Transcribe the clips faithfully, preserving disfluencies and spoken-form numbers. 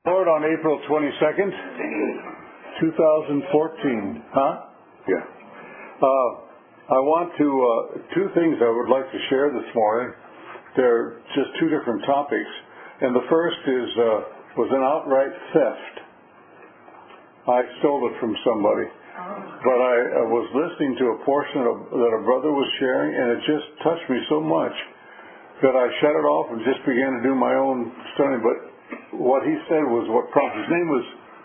Lord, on April twenty-second, two thousand fourteen. Huh? Yeah. Uh, I want to, uh, two things I would like to share this morning. They're just two different topics. And the first is, uh, was an outright theft. I stole it from somebody. But I, I was listening to a portion of, that a brother was sharing, and it just touched me so much that I shut it off and just began to do my own study. But what he said was what prompted. His name was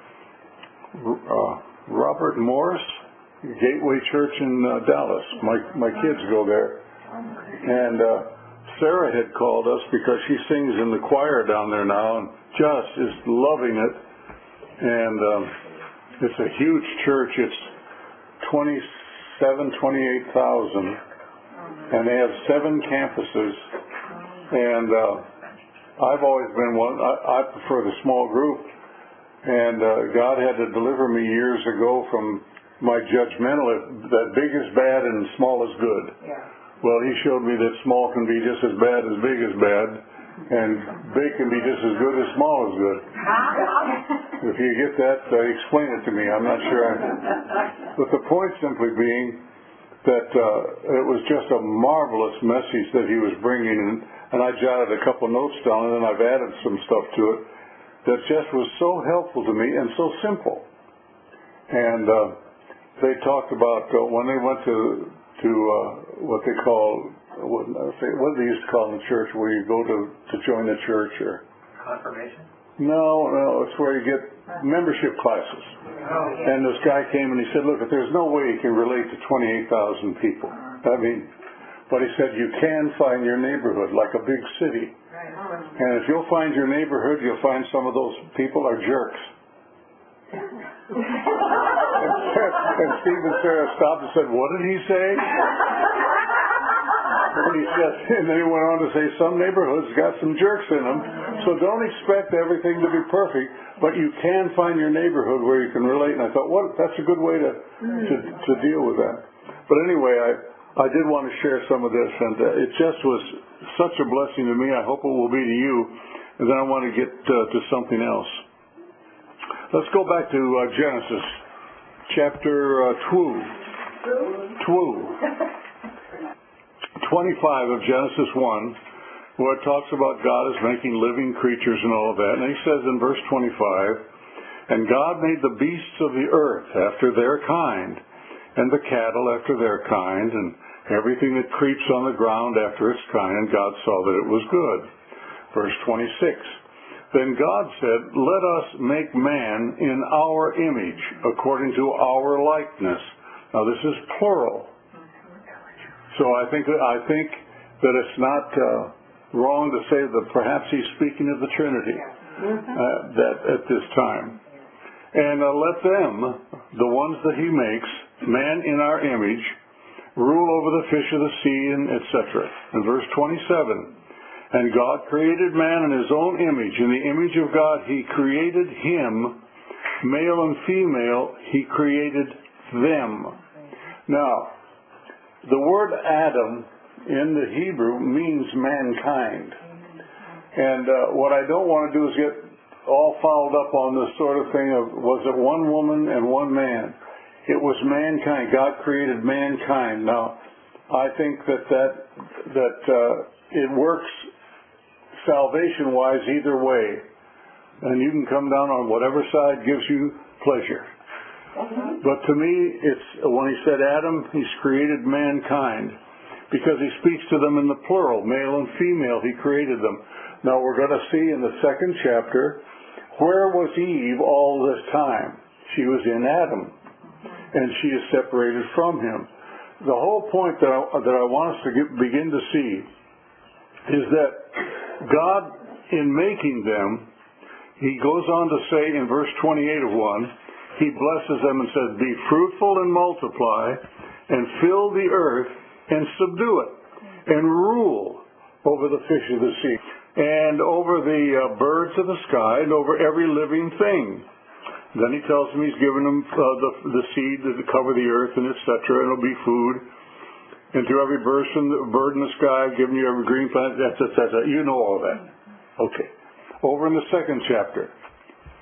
uh, Robert Morris, Gateway Church in uh, Dallas. My my kids go there. And uh, Sarah had called us because she sings in the choir down there now and just is loving it. And um, it's a huge church. It's twenty-seven, twenty-eight thousand. And they have seven campuses. And uh, I've always been one, I, I prefer the small group. And uh, God had to deliver me years ago from my judgmental, that big is bad and small is good. Yeah. Well, he showed me that small can be just as bad as big is bad, and big can be just as good as small is good. If you get that, uh, explain it to me. I'm not sure. I, but the point simply being that uh, it was just a marvelous message that he was bringing, and, and I jotted a couple notes down, and then I've added some stuff to it that just was so helpful to me and so simple. And uh, they talked about uh, when they went to to uh, what they call what, what do they used to call in the church where you go to to join the church or confirmation. No, no, it's where you get membership classes. Oh, yeah. And this guy came and he said, "Look, if there's no way you can relate to twenty-eight thousand people, I mean, but he said you can find your neighborhood like a big city, and if you'll find your neighborhood, you'll find some of those people are jerks." And Steve and Sarah stopped and said, "What did he say?" And he said, and then he went on to say, "Some neighborhoods got some jerks in them, so don't expect everything to be perfect, but you can find your neighborhood where you can relate." And I thought, "What? That's a good way to to, to deal with that." But anyway, I I did want to share some of this, and uh, it just was such a blessing to me. I hope it will be to you. And then I want to get uh, to something else. Let's go back to uh, Genesis, chapter uh, two. Two. twenty-five of Genesis one, where it talks about God is making living creatures and all of that. And he says in verse twenty-five, "And God made the beasts of the earth after their kind, and the cattle after their kind, and everything that creeps on the ground after its kind, and God saw that it was good." Verse twenty-six, "Then God said, Let us make man in our image, according to our likeness." Now this is plural. So I think I think that it's not uh, wrong to say that perhaps he's speaking of the Trinity uh, that at this time. "And uh, let them, the ones that he makes, man in our image, rule over the fish of the sea, and et cetera" In verse twenty-seven, "And God created man in his own image. In the image of God he created him. Male and female he created them." Now, the word Adam in the Hebrew means mankind. And uh, what I don't want to do is get all fouled up on this sort of thing of, was it one woman and one man? It was mankind. God created mankind. Now, I think that that, that uh, it works salvation-wise either way. And you can come down on whatever side gives you pleasure. But to me, it's when he said Adam, he's created mankind because he speaks to them in the plural, male and female, he created them. Now we're going to see in the second chapter, where was Eve all this time? She was in Adam, and she is separated from him. The whole point that I, that I want us to get, begin to see is that God, in making them, he goes on to say in verse twenty-eight of one, he blesses them and says, "Be fruitful and multiply, and fill the earth, and subdue it, and rule over the fish of the sea, and over the uh, birds of the sky, and over every living thing." Then he tells them he's given them uh, the, the seed to cover the earth, and et cetera, and it'll be food. "And to every bird in the, bird in the sky, I've given you every green plant," et cetera, et cetera. You know all that. Okay. Over in the second chapter,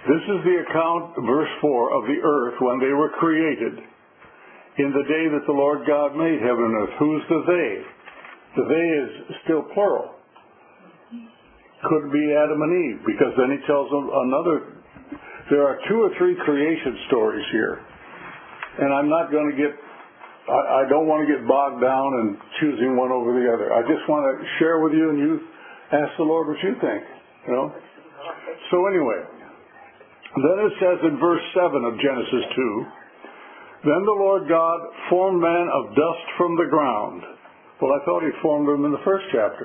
This is the account, verse four, of the earth when they were created, in the day that the Lord God made heaven and earth. Who's the they? The they is still plural. Could be Adam and Eve, because then he tells them another. There are two or three creation stories here. And I'm not going to get, I, I don't want to get bogged down in choosing one over the other. I just want to share with you, and you ask the Lord what you think, you know. So anyway, then it says in verse seven of Genesis two, then the Lord God formed man of dust from the ground. Well, I thought he formed him in the first chapter.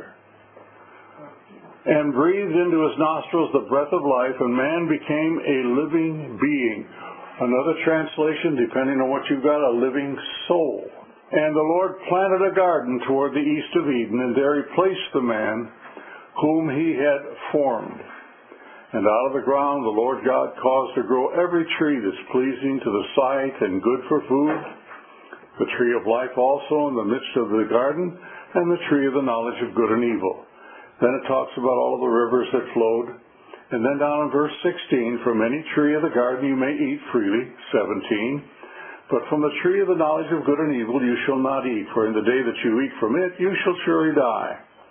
And breathed into his nostrils the breath of life, and man became a living being. Another translation, depending on what you've got, a living soul. And the Lord planted a garden toward the east of Eden, and there he placed the man whom he had formed. And out of the ground the Lord God caused to grow every tree that's pleasing to the sight and good for food, the tree of life also in the midst of the garden, and the tree of the knowledge of good and evil. Then it talks about all the rivers that flowed. And then down in verse sixteen, from any tree of the garden you may eat freely, seventeen. But from the tree of the knowledge of good and evil you shall not eat, for in the day that you eat from it you shall surely die.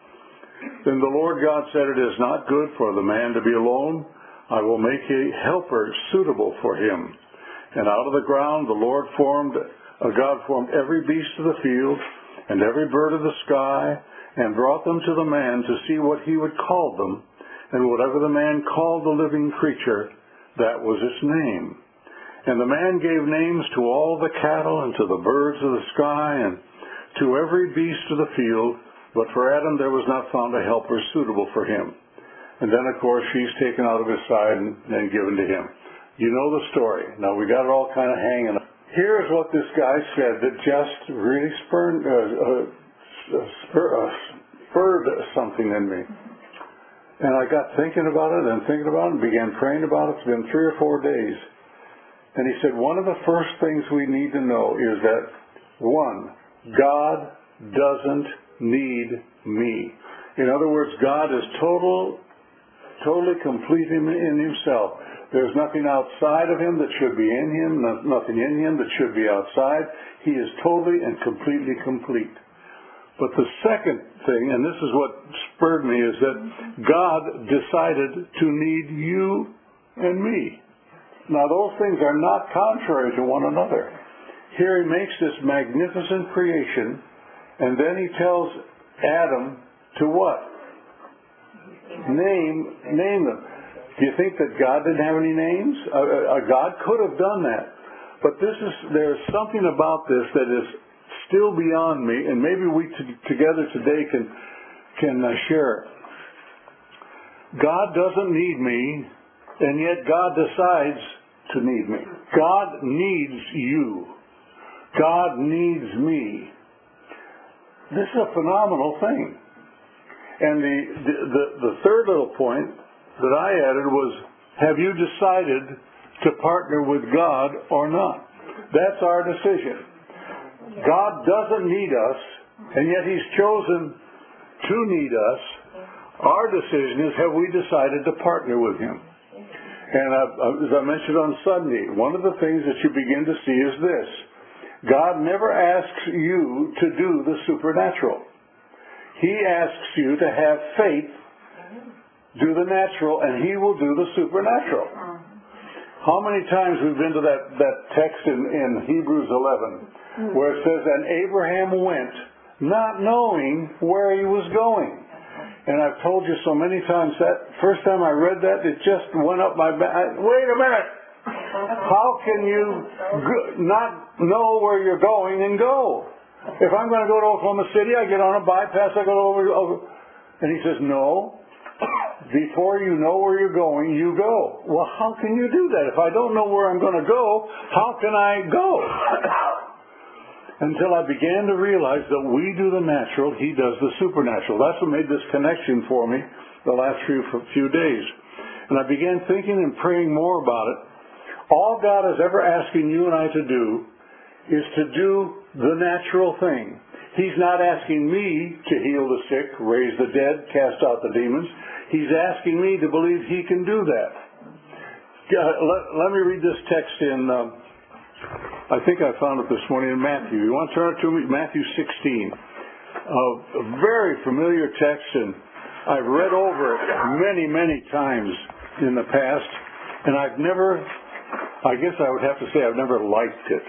Then the Lord God said, it is not good for the man to be alone. I will make a helper suitable for him. And out of the ground the Lord formed, uh, God formed every beast of the field, and every bird of the sky, and brought them to the man to see what he would call them. And whatever the man called the living creature, that was its name. And the man gave names to all the cattle, and to the birds of the sky, and to every beast of the field. But for Adam there was not found a helper suitable for him. And then, of course, she's taken out of his side and, and given to him. You know the story. Now, we got it all kind of hanging up. Here's what this guy said that just really spurred, uh, uh, spur, uh, spurred something in me. And I got thinking about it and thinking about it and began praying about it. It's been three or four days. And he said, one of the first things we need to know is that, one, God doesn't need me. In other words, God is total, totally complete in, in himself. There's nothing outside of him that should be in him, nothing in him that should be outside. He is totally and completely complete. But the second thing, and this is what spurred me, is that God decided to need you and me. Now, those things are not contrary to one another. Here he makes this magnificent creation, and then he tells Adam to what? Name, name them. Do you think that God didn't have any names? Uh, uh, God could have done that. But this is, there's something about this that is still beyond me, and maybe we t- together today can can uh, share it. God doesn't need me, and yet God decides to need me. God needs you. God needs me. This is a phenomenal thing. And the the, the, the third little point that I added was, have you decided to partner with God or not? That's our decision. God doesn't need us, and yet he's chosen to need us. Our decision is, have we decided to partner with him? And I, as I mentioned on Sunday, one of the things that you begin to see is this. God never asks you to do the supernatural. He asks you to have faith, do the natural, and he will do the supernatural. How many times we've been to that, that text in, in Hebrews eleven where it says, and Abraham went not knowing where he was going. And I've told you so many times that first time I read that, it just went up my back. Wait a minute! How can you go- not know where you're going and go? If I'm going to go to Oklahoma City, I get on a bypass, I go over, over. And he says, no. Before you know where you're going, you go. Well, how can you do that? If I don't know where I'm going to go, how can I go? Until I began to realize that we do the natural, he does the supernatural. That's what made this connection for me the last few, few days. And I began thinking and praying more about it. All God is ever asking you and I to do is to do the natural thing. He's not asking me to heal the sick, raise the dead, cast out the demons. He's asking me to believe he can do that. let, let me read this text in, um, I think I found it this morning in Matthew. You want to turn it to me? Matthew sixteen. Uh, a very familiar text, and I've read over it many, many times in the past, and I've never, I guess I would have to say I've never liked it.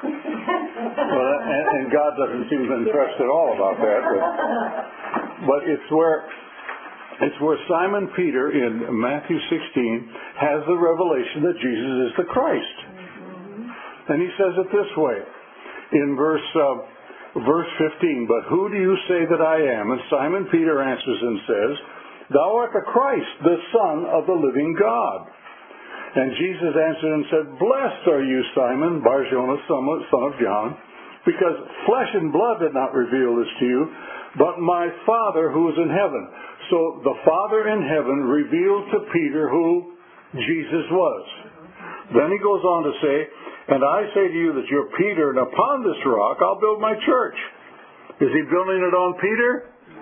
Well, and, and God doesn't seem impressed at all about that. But, but it's where it's where Simon Peter in Matthew sixteen has the revelation that Jesus is the Christ. And he says it this way in verse uh, verse fifteen, "But who do you say that I am?" And Simon Peter answers and says, "Thou art the Christ, the Son of the living God." And Jesus answered and said, "Blessed are you, Simon Bar-Jonah, son of John, because flesh and blood did not reveal this to you, but my Father who is in heaven." So the Father in heaven revealed to Peter who Jesus was. Then he goes on to say, "And I say to you that you're Peter, and upon this rock I'll build my church." Is he building it on Peter?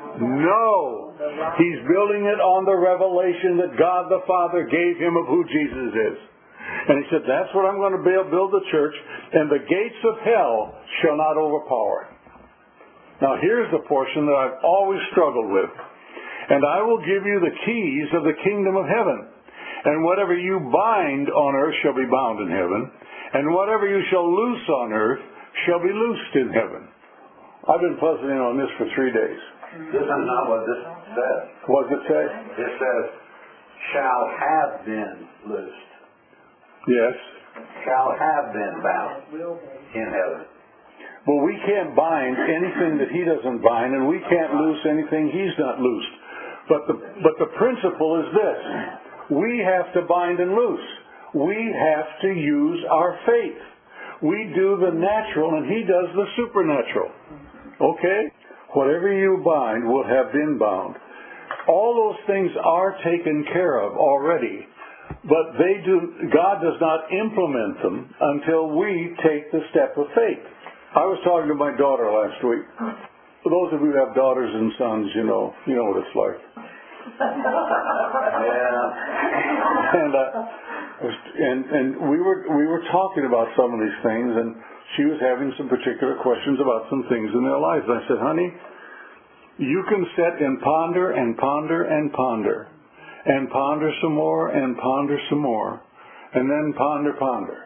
No. He's building it on the revelation that God the Father gave him of who Jesus is. And he said, that's what I'm going to build, build the church, and the gates of hell shall not overpower it. Now here's the portion that I've always struggled with. "And I will give you the keys of the kingdom of heaven. And whatever you bind on earth shall be bound in heaven. And whatever you shall loose on earth shall be loosed in heaven." I've been puzzling on this for three days. This is not what this says. What does it say? It says, "shall have been loosed." Yes. Shall have been bound in heaven. Well, we can't bind anything that he doesn't bind, and we can't loose anything he's not loosed. But the, but the principle is this. We have to bind and loose. We have to use our faith. We do the natural, and he does the supernatural. Okay? Whatever you bind will have been bound. All those things are taken care of already, but they do. God does not implement them until we take the step of faith. I was talking to my daughter last week. For those of you who have daughters and sons, you know, you know what it's like. Yeah. And uh, and and we were we were talking about some of these things, and she was having some particular questions about some things in their lives. And I said, "Honey, you can sit and ponder and ponder and ponder and ponder some more and ponder some more and then ponder, ponder.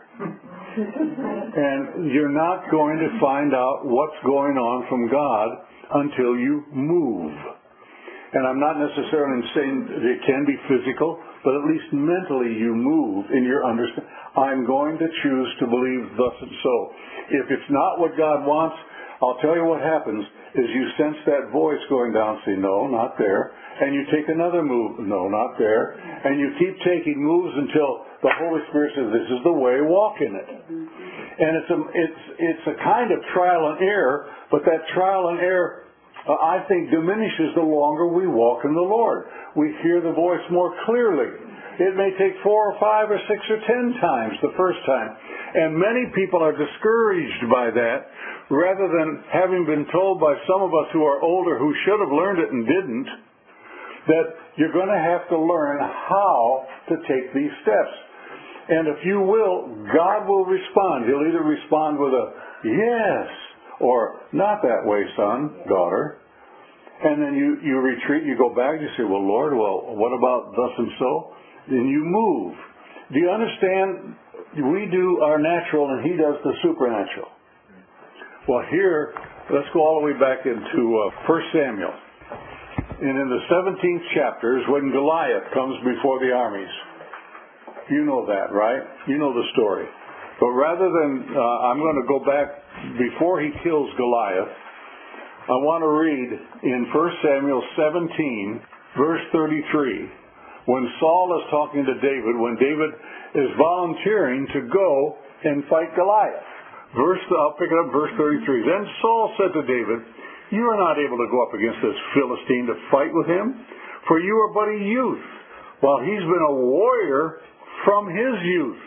And you're not going to find out what's going on from God until you move." And I'm not necessarily saying that it can be physical, but at least mentally you move in your understanding. I'm going to choose to believe thus and so. If it's not what God wants, I'll tell you what happens is you sense that voice going down, say, "No, not there." And you take another move, "No, not there." And you keep taking moves until the Holy Spirit says, "This is the way, walk in it." And it's a, it's, it's a kind of trial and error, but that trial and error, uh, I think, diminishes the longer we walk in the Lord. We hear the voice more clearly. It may take four or five or six or ten times the first time. And many people are discouraged by that, rather than having been told by some of us who are older who should have learned it and didn't, that you're going to have to learn how to take these steps. And if you will, God will respond. He'll either respond with a yes or not that way, son, daughter. And then you, you retreat, you go back, you say, "Well, Lord, well, what about thus and so?" Then you move. Do you understand? We do our natural and he does the supernatural. Well, here, let's go all the way back into uh, First Samuel. And in the seventeenth chapter is when Goliath comes before the armies. You know that, right? You know the story. But rather than, uh, I'm going to go back before he kills Goliath, I want to read in First Samuel seventeen, verse thirty-three, when Saul is talking to David, when David is volunteering to go and fight Goliath. Verse, I'll pick it up, verse thirty-three. "Then Saul said to David, You are not able to go up against this Philistine to fight with him, for you are but a youth, while he's been a warrior from his youth."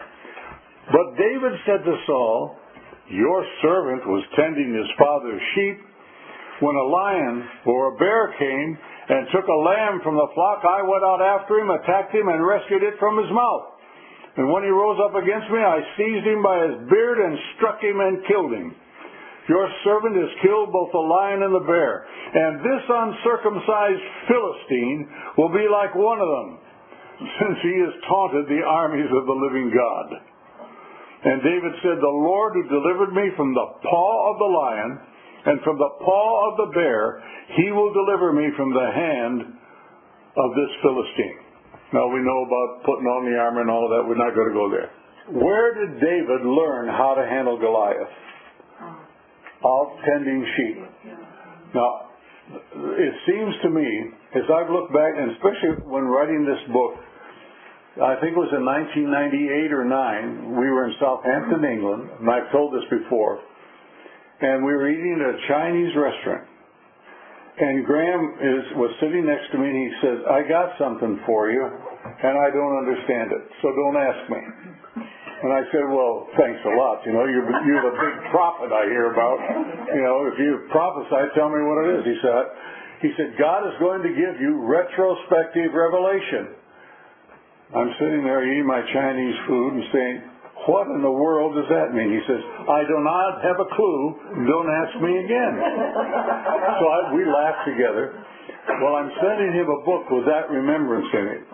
But David said to Saul, "Your servant was tending his father's sheep. When a lion or a bear came and took a lamb from the flock, I went out after him, attacked him, and rescued it from his mouth. And when he rose up against me, I seized him by his beard and struck him and killed him. Your servant has killed both the lion and the bear, and this uncircumcised Philistine will be like one of them, since he has taunted the armies of the living God. And David said, the Lord who delivered me from the paw of the lion and from the paw of the bear, he will deliver me from the hand of this Philistine. Now we know about putting on the armor and all of that. We're not going to go there. Where did David learn how to handle Goliath? Of tending sheep. Now, it seems to me, as I've looked back, and especially when writing this book, I think it was in nineteen ninety-eight or nine, we were in Southampton, England, and I've told this before, and we were eating at a Chinese restaurant. And Graham is, was sitting next to me, and he says, I got something for you, and I don't understand it, so don't ask me. And I said, well, thanks a lot. You know, you're, you're the big prophet I hear about. You know, if you prophesy, tell me what it is. He said, he said, God is going to give you retrospective revelation. I'm sitting there eating my Chinese food and saying, what in the world does that mean? He says, I do not have a clue. Don't ask me again. So I, we laughed together. Well, I'm sending him a book with that remembrance in it.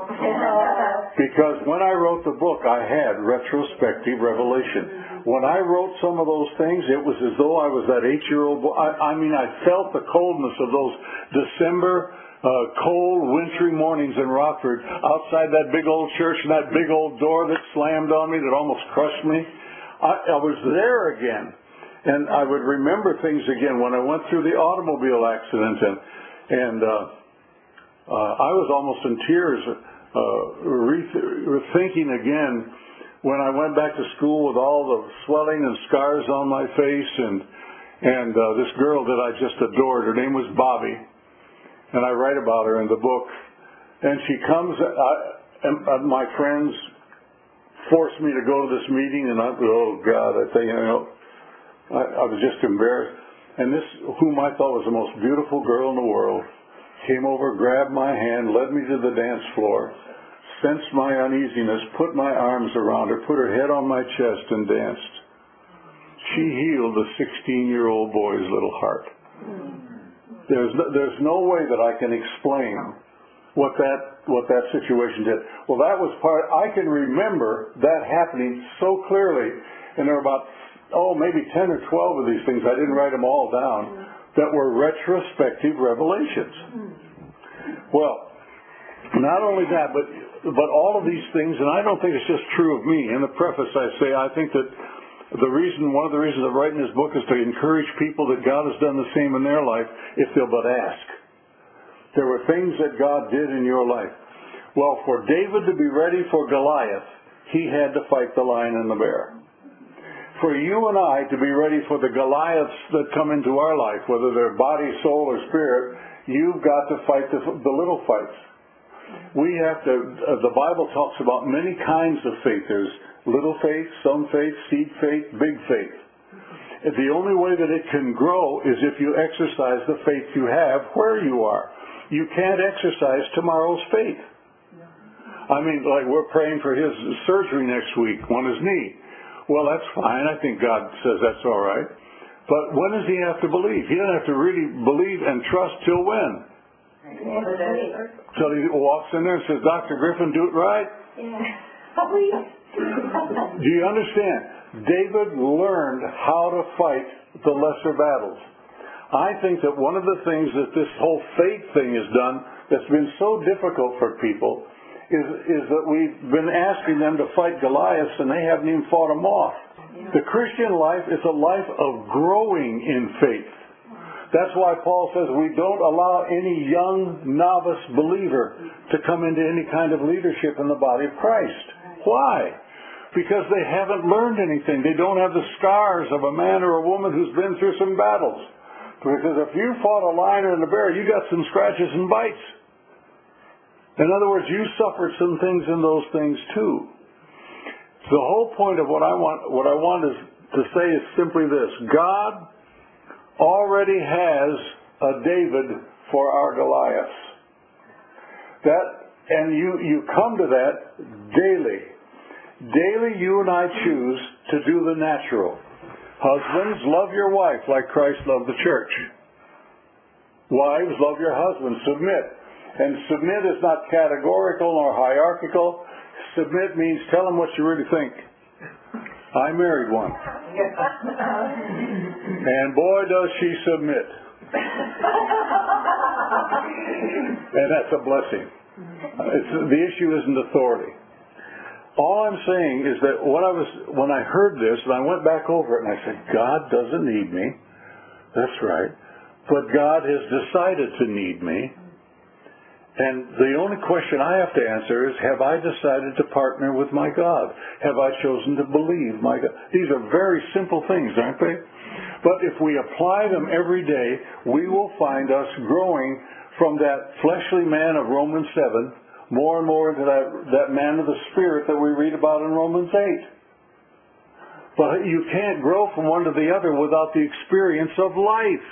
Because when I wrote the book, I had retrospective revelation. When I wrote some of those things, it was as though I was that eight-year-old boy. I, I mean, I felt the coldness of those December, uh, cold, wintry mornings in Rockford, outside that big old church and that big old door that slammed on me, that almost crushed me. I, I was there again. And I would remember things again when I went through the automobile accident, and And uh, uh, I was almost in tears, uh, re- thinking again when I went back to school with all the swelling and scars on my face, and and uh, this girl that I just adored. Her name was Bobby, and I write about her in the book. And she comes, I, and, uh, my friends forced me to go to this meeting, and I, oh God, I tell you, you know, I, I was just embarrassed. And this, whom I thought was the most beautiful girl in the world, came over, grabbed my hand, led me to the dance floor, sensed my uneasiness, put my arms around her, put her head on my chest, and danced. She healed a sixteen-year-old boy's little heart. There's no, there's no way that I can explain what that what that situation did. Well, that was part. I can remember that happening so clearly, and there were about oh, maybe ten or twelve of these things, I didn't write them all down, that were retrospective revelations. Well, not only that, but but all of these things, and I don't think it's just true of me. In the preface I say, I think that the reason, one of the reasons I'm writing this book is to encourage people that God has done the same in their life if they'll but ask. There were things that God did in your life. Well, for David to be ready for Goliath, he had to fight the lion and the bear. For you and I to be ready for the Goliaths that come into our life, whether they're body, soul, or spirit, you've got to fight the, the little fights. We have to, uh, the Bible talks about many kinds of faith. There's little faith, some faith, seed faith, big faith. The only way that it can grow is if you exercise the faith you have where you are. You can't exercise tomorrow's faith. I mean, like we're praying for his surgery next week on his knee. Well, that's fine. I think God says that's all right. But when does he have to believe? He doesn't have to really believe and trust till when? Till he walks in there and says, Doctor Griffin, do it right? Yeah. Do you understand? David learned how to fight the lesser battles. I think that one of the things that this whole faith thing has done that's been so difficult for people is, is that we've been asking them to fight Goliaths and they haven't even fought them off. The Christian life is a life of growing in faith. That's why Paul says we don't allow any young novice believer to come into any kind of leadership in the body of Christ. Why? Because they haven't learned anything. They don't have the scars of a man or a woman who's been through some battles. Because if you fought a lion and a bear, you got some scratches and bites. In other words, you suffered some things in those things too. The whole point of what I want, what I want is to say is simply this: God already has a David for our Goliaths. That, and you you come to that daily. Daily you and I choose to do the natural. Husbands, love your wife like Christ loved the church. Wives, love your husband. Submit. And submit is not categorical nor hierarchical. Submit means tell them what you really think. I married one. And boy, does she submit. And that's a blessing. It's, the issue isn't authority. All I'm saying is that what I was, when I heard this, and I went back over it, and I said, God doesn't need me. That's right. But God has decided to need me. And the only question I have to answer is, have I decided to partner with my God? Have I chosen to believe my God? These are very simple things, aren't they? But if we apply them every day, we will find us growing from that fleshly man of Romans seven more and more into that, that man of the Spirit that we read about in Romans eight. But you can't grow from one to the other without the experience of life.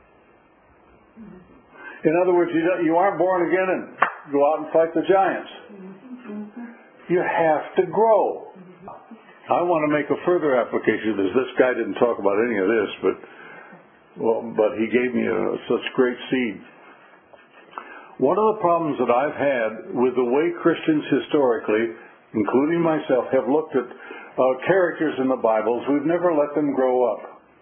In other words, you, don't, you aren't born again and go out and fight the giants. You have to grow. I want to make a further application of this. This guy didn't talk about any of this, but well, but he gave me a, such great seed. One of the problems that I've had with the way Christians historically, including myself, have looked at uh, characters in the Bible is we've never let them grow up.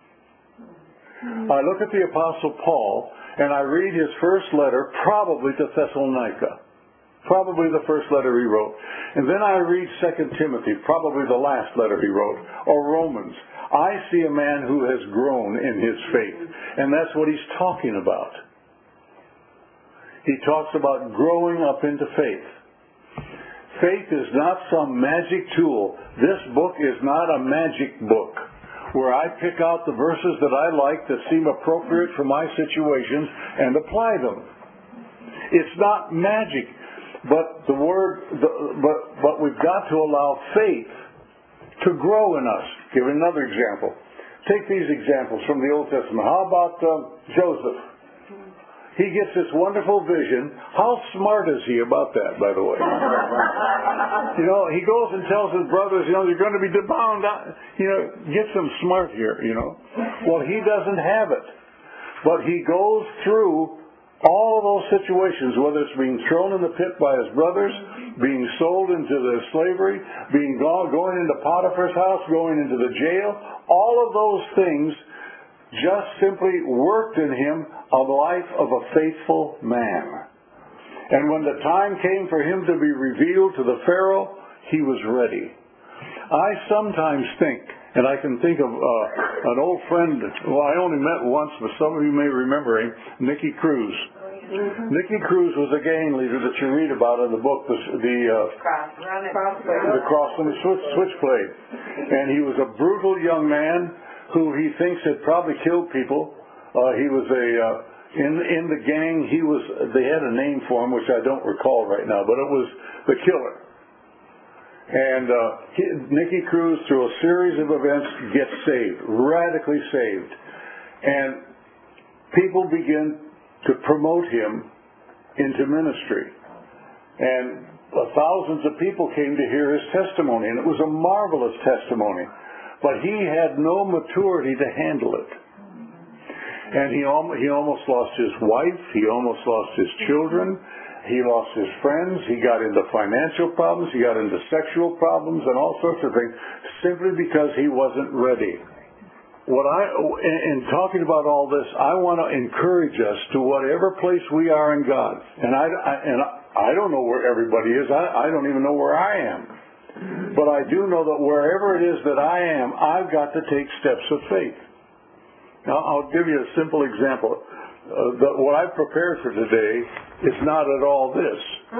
I look at the Apostle Paul, and I read his first letter, probably to Thessalonica. Probably the first letter he wrote. And then I read Second Timothy, probably the last letter he wrote, or Romans. I see a man who has grown in his faith, and that's what he's talking about. He talks about growing up into faith. Faith is not some magic tool. This book is not a magic book where I pick out the verses that I like that seem appropriate for my situations and apply them. It's not magic, but the word, the, but but we've got to allow faith to grow in us. Give another example. Take these examples from the Old Testament. How about uh, Joseph? He gets this wonderful vision. How smart is he about that, by the way? You know, he goes and tells his brothers, you know, you're going to be bound out. You know, get some smart here, you know. Well, he doesn't have it. But he goes through all of those situations, whether it's being thrown in the pit by his brothers, being sold into the slavery, being gone, going into Potiphar's house, going into the jail, all of those things just simply worked in him a life of a faithful man. And when the time came for him to be revealed to the Pharaoh, he was ready. I sometimes think, and I can think of uh, an old friend, well, I only met once, but some of you may remember him, Nicky Cruz. Mm-hmm. Nicky Cruz was a gang leader that you read about in the book, the, the, uh, the Cross and the Switch, Switchblade. And he was a brutal young man who he thinks had probably killed people. Uh, he was a uh, in in the gang. He was. They had a name for him, which I don't recall right now, but it was the killer. And uh, he, Nicky Cruz, through a series of events, gets saved, radically saved, and people begin to promote him into ministry. And uh, thousands of people came to hear his testimony, and it was a marvelous testimony. But he had no maturity to handle it. And he, al- he almost lost his wife. He almost lost his children. He lost his friends. He got into financial problems. He got into sexual problems and all sorts of things simply because he wasn't ready. What I, in, in talking about all this, I want to encourage us to whatever place we are in God. And I, I, and I don't know where everybody is. I, I don't even know where I am. But I do know that wherever it is that I am, I've got to take steps of faith. Now, I'll give you a simple example. Uh, the, what I've prepared for today is not at all this.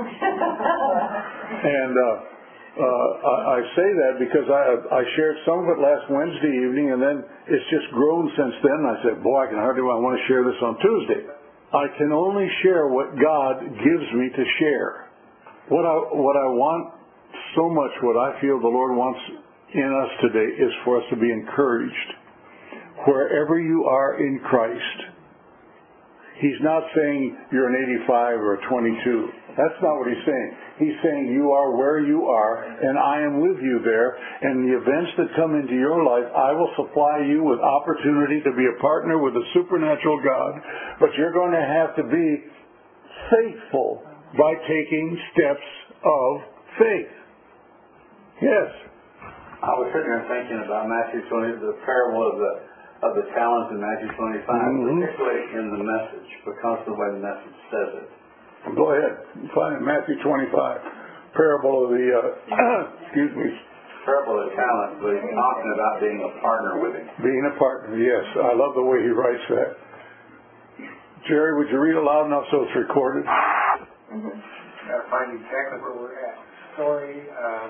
And uh, uh, I, I say that because I, I shared some of it last Wednesday evening, and then it's just grown since then. And I said, boy, I can hardly I want to share this on Tuesday. I can only share what God gives me to share. What I, what I want so much, what I feel the Lord wants in us today is for us to be encouraged. Wherever you are in Christ, He's not saying you're an eighty-five or a twenty-two. That's not what he's saying. He's saying you are where you are, and I am with you there, and the events that come into your life, I will supply you with opportunity to be a partner with a supernatural God, but you're going to have to be faithful by taking steps of faith. Yes? I was sitting there thinking about Matthew twenty, the parable of the of the talents in Matthew twenty-five, mm-hmm. particularly in the message, because of the way the message says it. Go ahead. Find it, Matthew twenty-five, parable of the, uh, excuse me. Parable of the talents, but he's talking about being a partner with him. Being a partner, yes. I love the way he writes that. Jerry, would you read it loud enough so it's recorded? Mm-hmm. Gotta find exactly where we're at. Story, um,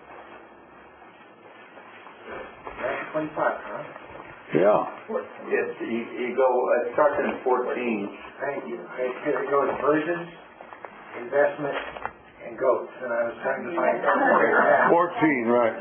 Matthew twenty-five, huh? Yeah. It's, you, you go, it starts in fourteen. Thank you. Here it goes, virgins, investment, and goats. And I was trying to find out where you're at. fourteen, right.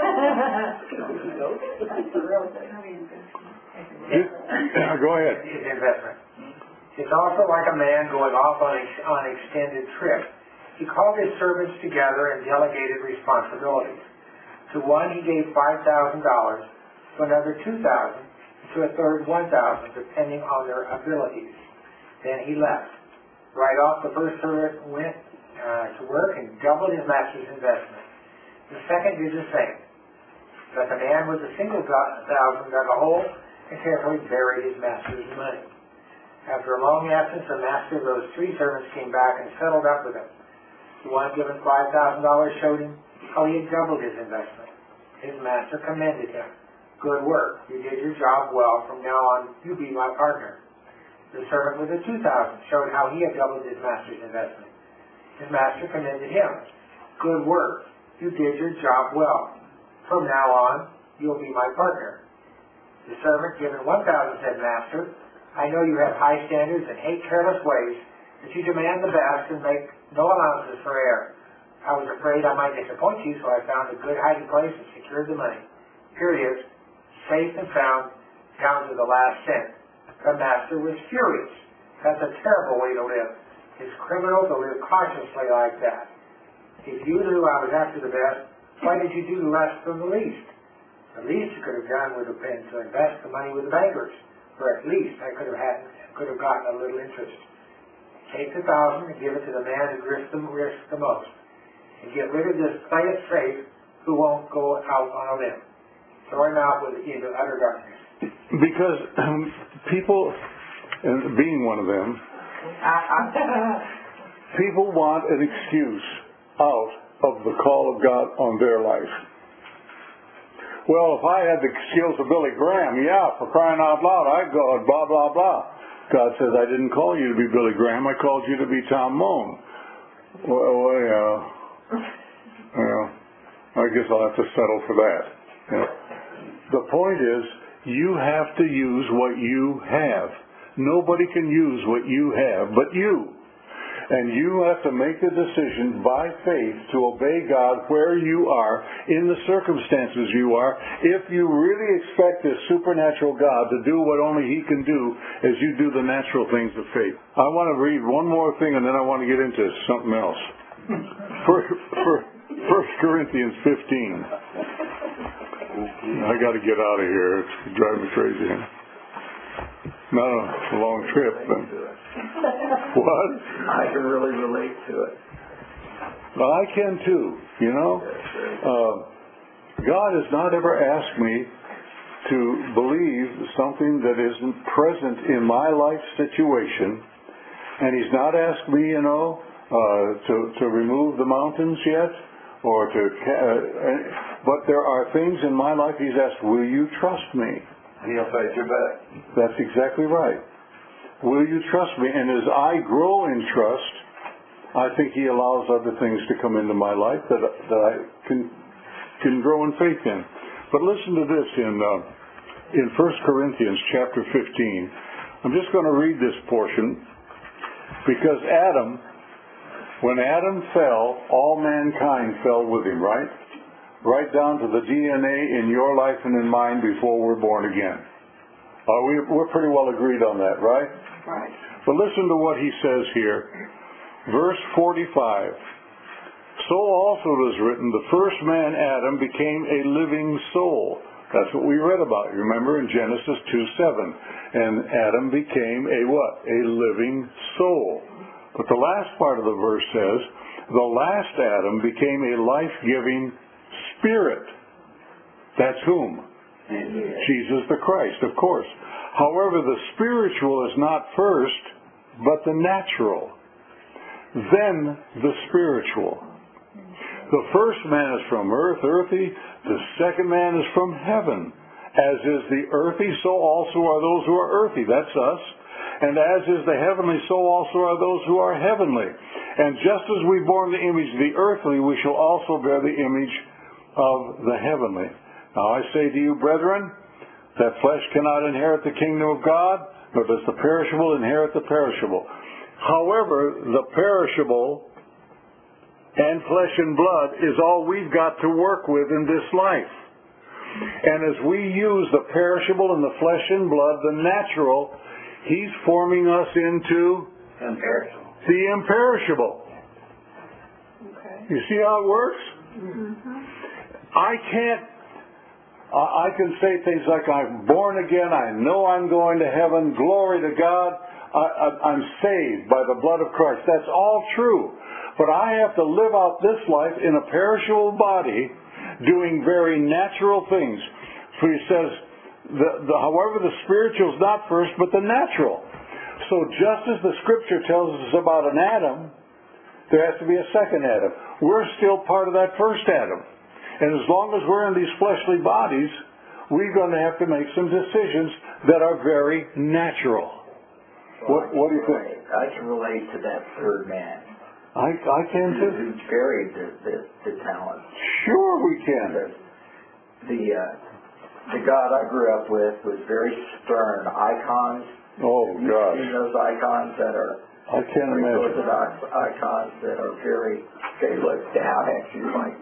Yeah, go ahead. It's investment. It's also like a man going off on an on extended trip. He called his servants together and delegated responsibilities. To one he gave five thousand dollars, to another two thousand dollars, to a third one thousand dollars, depending on their abilities. Then he left. Right off, the first servant went uh, to work and doubled his master's investment. The second did the same. But the man with the single thousand dug a hole and carefully buried his master's money. After a long absence, the master of those three servants came back and settled up with him. The one given five thousand dollars showed him how he had doubled his investment. His master commended him. Good work. You did your job well. From now on, you be my partner. The servant with the two thousand showed how he had doubled his master's investment. His master commended him. Good work. You did your job well. From now on, you'll be my partner. The servant given one thousand said, Master, I know you have high standards and hate careless ways, that you demand the best and make no allowances for error. I was afraid I might disappoint you, so I found a good hiding place and secured the money. Here it is, safe and sound, down to the last cent. The master was furious. That's a terrible way to live. It's criminal to live cautiously like that. If you knew I was after the best, why did you do less than the least? The least you could have done would have been to invest the money with the bankers, for at least I could have had, could have gotten a little interest. Take the thousand and give it to the man who risks the, risks the most, and get rid of this play it safe who won't go out on a limb. Throw him out with, into utter darkness. Because um, people, and being one of them, people want an excuse out of the call of God on their life. Well, if I had the skills of Billy Graham, yeah, for crying out loud, I'd go, blah, blah, blah. God says, I didn't call you to be Billy Graham, I called you to be Tom Moan. Well, well yeah. Well, I guess I'll have to settle for that. Yeah. The point is, you have to use what you have. Nobody can use what you have but you. And you have to make the decision by faith to obey God where you are, in the circumstances you are, if you really expect this supernatural God to do what only He can do as you do the natural things of faith. I want to read one more thing and then I want to get into something else. First Corinthians fifteen. I got to get out of here. It's driving me crazy. Not a long trip, but what? I can really relate to it. Well, I can too. You know, uh, God has not ever asked me to believe something that isn't present in my life situation, and He's not asked me, you know, uh, to to remove the mountains yet. Or to, uh, but there are things in my life He's asked, will you trust me? And He'll fight your back. That's exactly right. Will you trust me? And as I grow in trust, I think He allows other things to come into my life that that I can can grow in faith in. But listen to this in uh, in First Corinthians chapter fifteen. I'm just going to read this portion because Adam. When Adam fell, all mankind fell with him, right? Right down to the D N A in your life and in mine before we're born again. Uh, we, we're pretty well agreed on that, right? Right. But listen to what he says here. Verse forty-five. So also it is written, the first man, Adam, became a living soul. That's what we read about, you remember, in Genesis two seven. And Adam became a what? A living soul. But the last part of the verse says, the last Adam became a life-giving spirit. That's whom? Jesus the Christ, of course. However, the spiritual is not first, but the natural. Then the spiritual. The first man is from earth, earthy. The second man is from heaven. As is the earthy, so also are those who are earthy. That's us. And as is the heavenly, so also are those who are heavenly. And just as we bore the image of the earthly, we shall also bear the image of the heavenly. Now I say to you, brethren, that flesh cannot inherit the kingdom of God, nor does the perishable inherit the perishable. However, the perishable and flesh and blood is all we've got to work with in this life. And as we use the perishable and the flesh and blood, the natural, he's forming us into Imperishable. the imperishable. Okay. You see how it works? Mm-hmm. I can't, I can say things like, I'm born again, I know I'm going to heaven, glory to God, I, I, I'm saved by the blood of Christ. That's all true. But I have to live out this life in a perishable body, doing very natural things. So he says, the, the, however, the spiritual is not first, but the natural. So just as the Scripture tells us about an Adam, there has to be a second Adam. We're still part of that first Adam. And as long as we're in these fleshly bodies, we're going to have to make some decisions that are very natural. Well, What, what do you think? relate- I can relate to that third man I, I can too. who buried the, the, the talents. Sure we can. The, uh, the God I grew up with was very stern. Icons. Oh, You've gosh. seen those icons that are I can't imagine. Orthodox icons that are very, they look down at you like,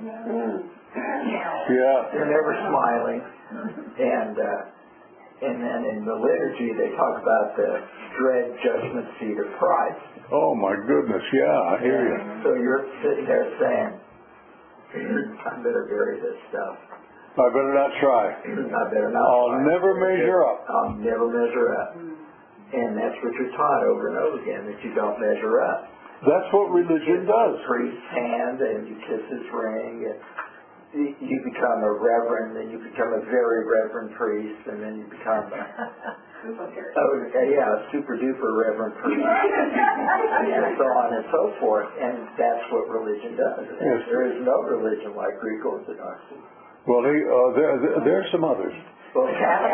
Yeah. they're never smiling. And, uh, and then in the liturgy they talk about the dread judgment seat of Christ. Oh, my goodness. Yeah, I hear you. So you're sitting there saying, I better bury this stuff. I better not try. I better not. I'll try. never measure up. I'll never measure up. And that's what you're taught over and over again, that you don't measure up. That's what religion does. The priest's hand, and you kiss his ring, and you- you become a reverend, and you become a very reverend priest, and then you become a, oh, yeah, a super duper reverend priest, and so on and so forth. And that's what religion does. Yes. There is no religion like Greek Orthodoxy. Well, they, uh, there, there, there are some others. Well,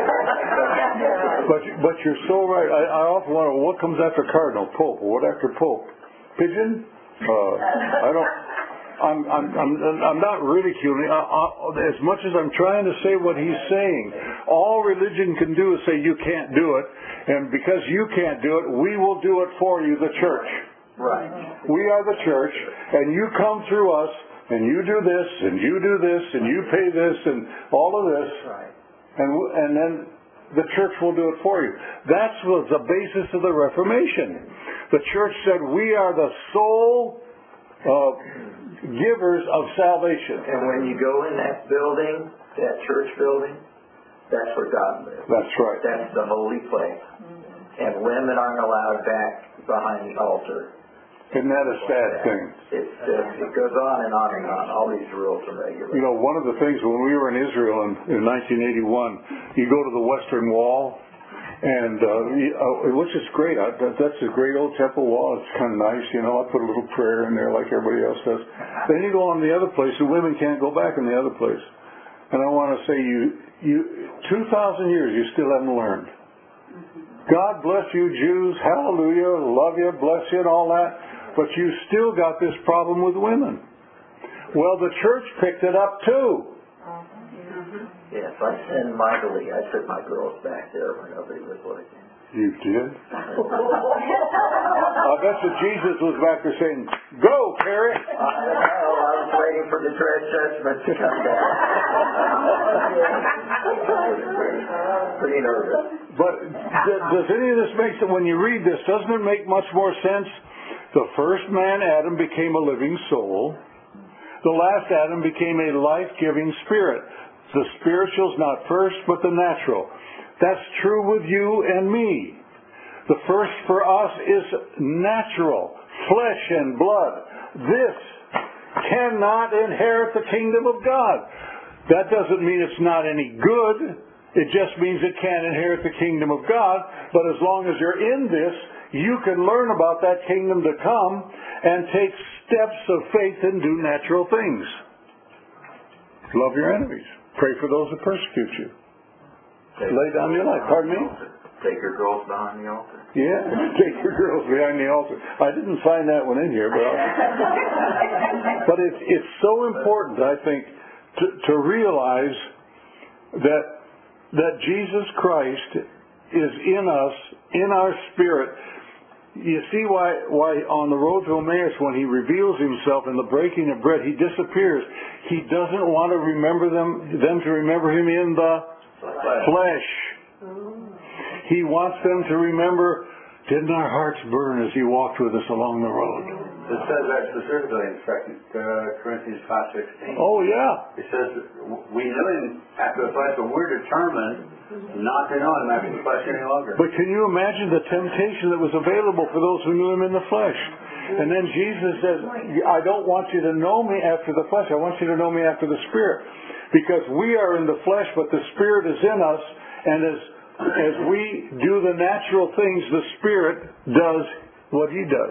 But but you're so right. I, I often wonder what comes after cardinal, pope, or what after pope? Pigeon? Uh, I don't. I'm I'm I'm I'm not ridiculing. I, I, as much as I'm trying to say what he's saying, all religion can do is say you can't do it, and because you can't do it, we will do it for you, the church. right. We are the church, and you come through us, and you do this, and you do this, and you pay this, and all of this. Right. And, and then the church will do it for you. That was the basis of the Reformation. The church said we are the sole uh, givers of salvation. And when you go in that building, that church building, that's where God lives. That's right. That's the holy place. And women aren't allowed back behind the altar. Isn't that a sad thing? It's just, it goes on and on and on. All these rules and regulations. You know, one of the things when we were in Israel in, in nineteen eighty-one, you go to the Western Wall, and uh, you, uh, which is great. I, that, that's a great old temple wall. It's kind of nice, you know. I put a little prayer in there like everybody else does. Then you go on the other place, the women can't go back in the other place. And I want to say, you, you, two thousand years, you still haven't learned. God bless you, Jews. Hallelujah. Love you, bless you, and all that. But you still got this problem with women. Well, the church picked it up too. Yes, I send mightily. I took my girls back there when nobody was looking. You did? I bet you Jesus was back there saying, go, Carrie. I know, I was waiting for the dread judgment to come down. Pretty nervous. But th- does any of this make sense? When you read this, doesn't it make much more sense? The first man, Adam, became a living soul. The last Adam became a life-giving spirit. The spiritual's not first, but the natural. That's true with you and me. The first for us is natural, flesh and blood. This cannot inherit the kingdom of God. That doesn't mean it's not any good. It just means it can't inherit the kingdom of God. But as long as you're in this, you can learn about that kingdom to come and take steps of faith and do natural things. Love your enemies. Pray for those that persecute you. Take Lay down your life. Pardon me? Take your girls behind the altar. Yeah, take your girls behind the altar. I didn't find that one in here, but I'll... but it's it's so important, I think, to, to realize that that Jesus Christ is in us, in our spirit. You see why why on the road to Emmaus, when he reveals himself in the breaking of bread, he disappears. He doesn't want to remember them them to remember him in the flesh. He wants them to remember, didn't our hearts burn as he walked with us along the road? It says that specifically in Second Corinthians five sixteen. Oh, yeah. It says we knew him after the flesh, but we're determined not to know him after the flesh any longer. But can you imagine the temptation that was available for those who knew him in the flesh? And then Jesus says, I don't want you to know me after the flesh. I want you to know me after the Spirit. Because we are in the flesh, but the Spirit is in us. And as as we do the natural things, the Spirit does what he does.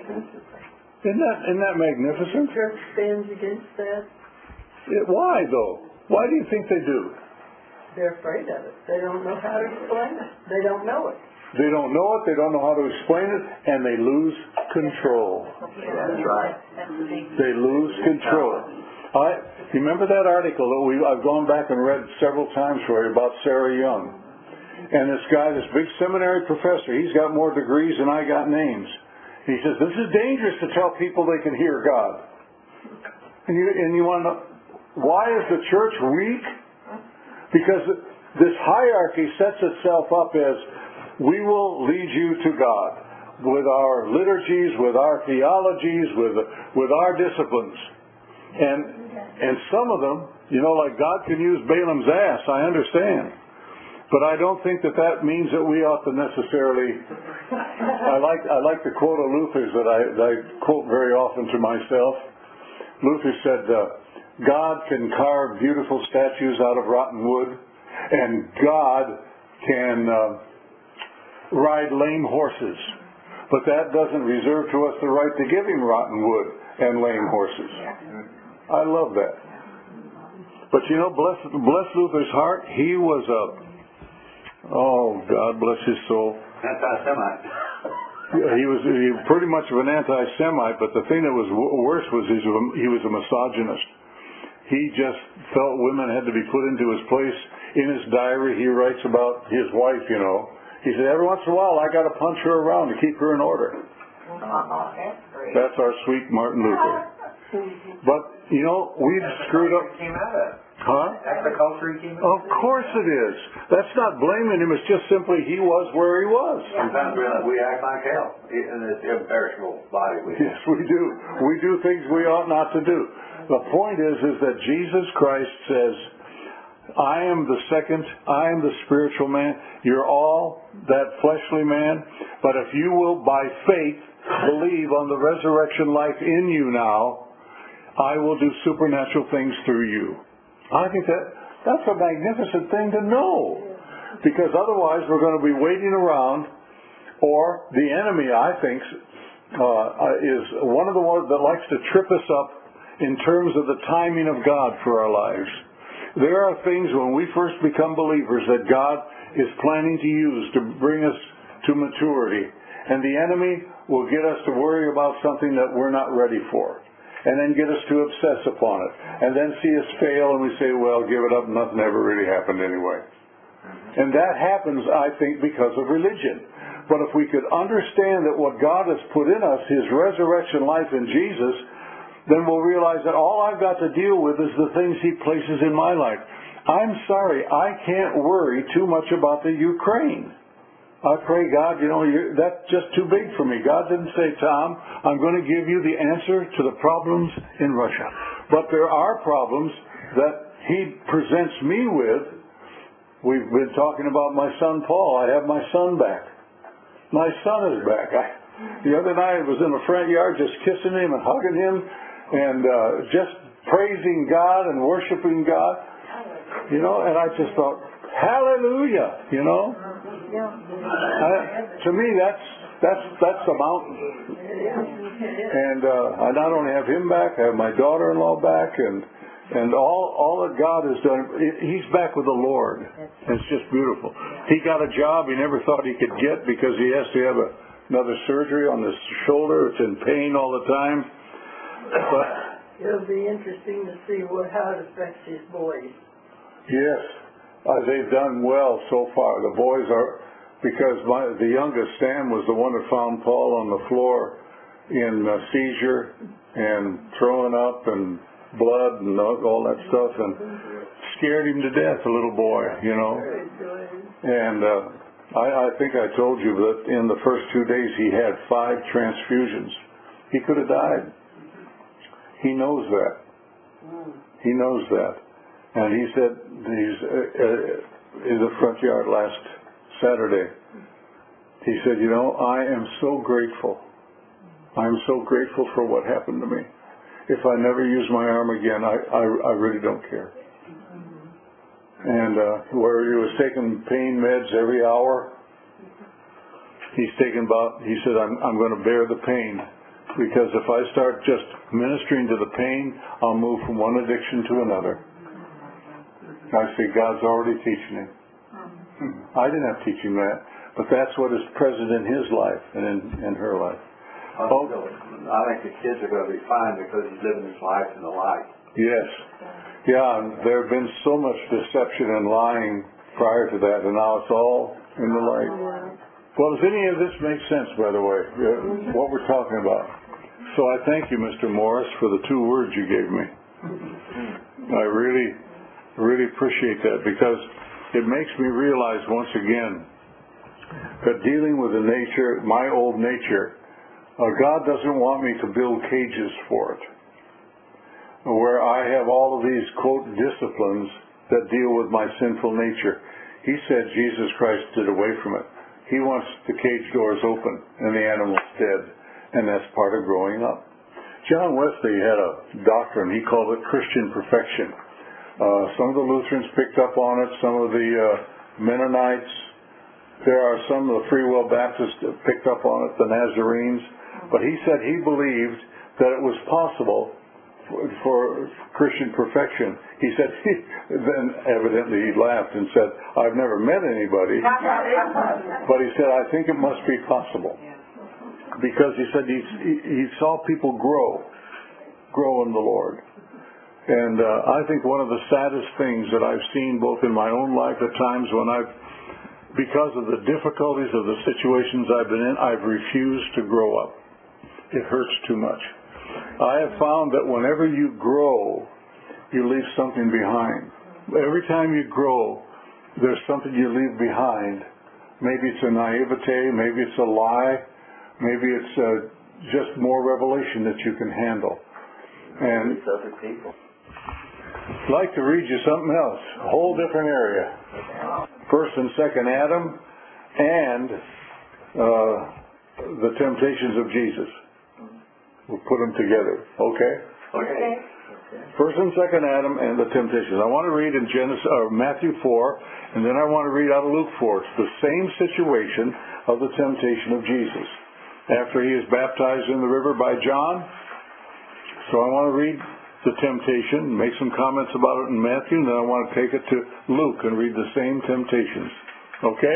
Isn't that, isn't that magnificent? The church stands against that. It, why, though? Why do you think they do? They're afraid of it. They don't know how to explain it. They don't know it. They don't know it, they don't know how to explain it, and they lose control. That's right. They lose control. I, you remember that article that we, I've gone back and read several times for you about Sarah Young? And this guy, this big seminary professor, he's got more degrees than I got names. He says, this is dangerous to tell people they can hear God. And you, and you want to know, why is the church weak? Because this hierarchy sets itself up as, we will lead you to God with our liturgies, with our theologies, with, with our disciplines. And, and some of them, you know, like God can use Balaam's ass, I understand. But I don't think that that means that we ought to necessarily... I like I like the quote of Luther's that I, that I quote very often to myself. Luther said, uh, God can carve beautiful statues out of rotten wood, and God can uh, ride lame horses. But that doesn't reserve to us the right to give him rotten wood and lame horses. I love that. But you know, bless, bless Luther's heart, he was a... Oh, God bless his soul. Anti-Semite. Yeah, he was he was pretty much of an anti-Semite, but the thing that was w- worse was he was, a, he was a misogynist. He just felt women had to be put into his place. In his diary, he writes about his wife, you know. He said, every once in a while, I got to punch her around to keep her in order. That's our sweet Martin Luther. But, you know, we've screwed up... Came out of. Huh? That's the culture he came out Of course it is. That's not blaming him. It's just simply he was where he was. Sometimes we, we act like hell in this imperishable body. We Yes, we do. We do things we ought not to do. The point is, is that Jesus Christ says, I am the second, I am the spiritual man. You're all that fleshly man. But if you will, by faith, believe on the resurrection life in you now, I will do supernatural things through you. I think that that's a magnificent thing to know. Because otherwise we're going to be waiting around, or the enemy, I think, uh, is one of the ones that likes to trip us up in terms of the timing of God for our lives. There are things when we first become believers that God is planning to use to bring us to maturity. And the enemy will get us to worry about something that we're not ready for. And then get us to obsess upon it. And then see us fail and we say, well, give it up, nothing ever really happened anyway. And that happens, I think, because of religion. But if we could understand that what God has put in us, His resurrection life in Jesus, then we'll realize that all I've got to deal with is the things He places in my life. I'm sorry, I can't worry too much about the Ukraine. I pray, God, you know, you, that's just too big for me. God didn't say, Tom, I'm going to give you the answer to the problems in Russia. But there are problems that He presents me with. We've been talking about my son Paul. I have my son back. My son is back. I, the other night I was in the front yard just kissing him and hugging him and uh, just praising God and worshiping God. You know, and I just thought, hallelujah, you know. I, to me, that's that's that's a mountain. And uh, I not only have him back, I have my daughter-in-law back, and and all all that God has done. He's back with the Lord. It's just beautiful. He got a job he never thought he could get because he has to have a, another surgery on his shoulder. It's in pain all the time. But it'll be interesting to see what how it affects his boys. Yes, uh, they've done well so far. The boys are, because my, the youngest, Stan, was the one that found Paul on the floor in uh, seizure and throwing up and blood and all that stuff, and scared him to death, a little boy, you know. And uh, I, I think I told you that in the first two days he had five transfusions. He could have died. He knows that. He knows that. And he said he's uh, in the front yard last Saturday. He said, you know, I am so grateful. I am so grateful for what happened to me. If I never use my arm again, I, I, I really don't care. And uh, where he was taking pain meds every hour, he's taking about, he said, I'm, I'm going to bear the pain. Because if I start just ministering to the pain, I'll move from one addiction to another. I see God's already teaching him. I didn't have to teach him that, but that's what is present in his life and in, in her life. Oh, I think the kids are going to be fine because he's living his life in the light. Yes. Yeah, and there have been so much deception and lying prior to that, and now it's all in the light. Well, does any of this make sense, by the way, what we're talking about? So I thank you, Mister Morris, for the two words you gave me. I really... really appreciate that, because it makes me realize once again that dealing with the nature, my old nature, uh, God doesn't want me to build cages for it, where I have all of these, quote, disciplines that deal with my sinful nature. He said Jesus Christ did away from it. He wants the cage doors open and the animals dead, and that's part of growing up. John Wesley had a doctrine, he called it Christian perfection. Uh, some of the Lutherans picked up on it, some of the uh, Mennonites, there are some of the Free Will Baptists that picked up on it, the Nazarenes, but he said he believed that it was possible for, for Christian perfection. He said, he, then evidently he laughed and said, I've never met anybody, but he said, I think it must be possible. Because he said he, he saw people grow, grow in the Lord. And uh, I think one of the saddest things that I've seen both in my own life at times when I've, because of the difficulties of the situations I've been in, I've refused to grow up. It hurts too much. I have found that whenever you grow, you leave something behind. Every time you grow, there's something you leave behind. Maybe it's a naivete, maybe it's a lie, maybe it's uh, just more revelation that you can handle. And It's other people. I'd like to read you something else, a whole different area. First and Second Adam and uh, the temptations of Jesus. We'll put them together, okay? Okay. First and Second Adam and the temptations. I want to read in Genesis, or Matthew four, and then I want to read out of Luke four. It's the same situation of the temptation of Jesus. After he is baptized in the river by John, so I want to read the temptation, make some comments about it in Matthew, and then I want to take it to Luke and read the same temptations. Okay?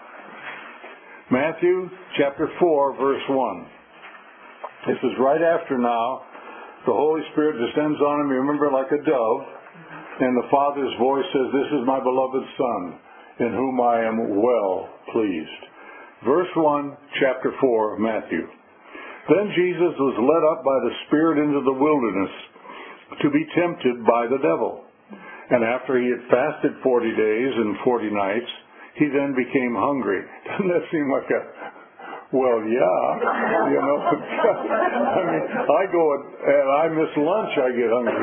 Matthew chapter four, verse one. This is right after now. The Holy Spirit descends on him, you remember, like a dove, and the Father's voice says, this is my beloved Son, in whom I am well pleased. Verse one, chapter four, Matthew. Then Jesus was led up by the Spirit into the wilderness to be tempted by the devil. And after he had fasted forty days and forty nights, he then became hungry. Doesn't that seem like a, well, yeah, you know. I mean, I go and I miss lunch, I get hungry.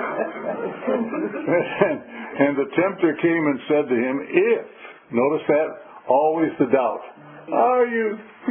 and, and the tempter came and said to him, if, notice that, always the doubt, are you,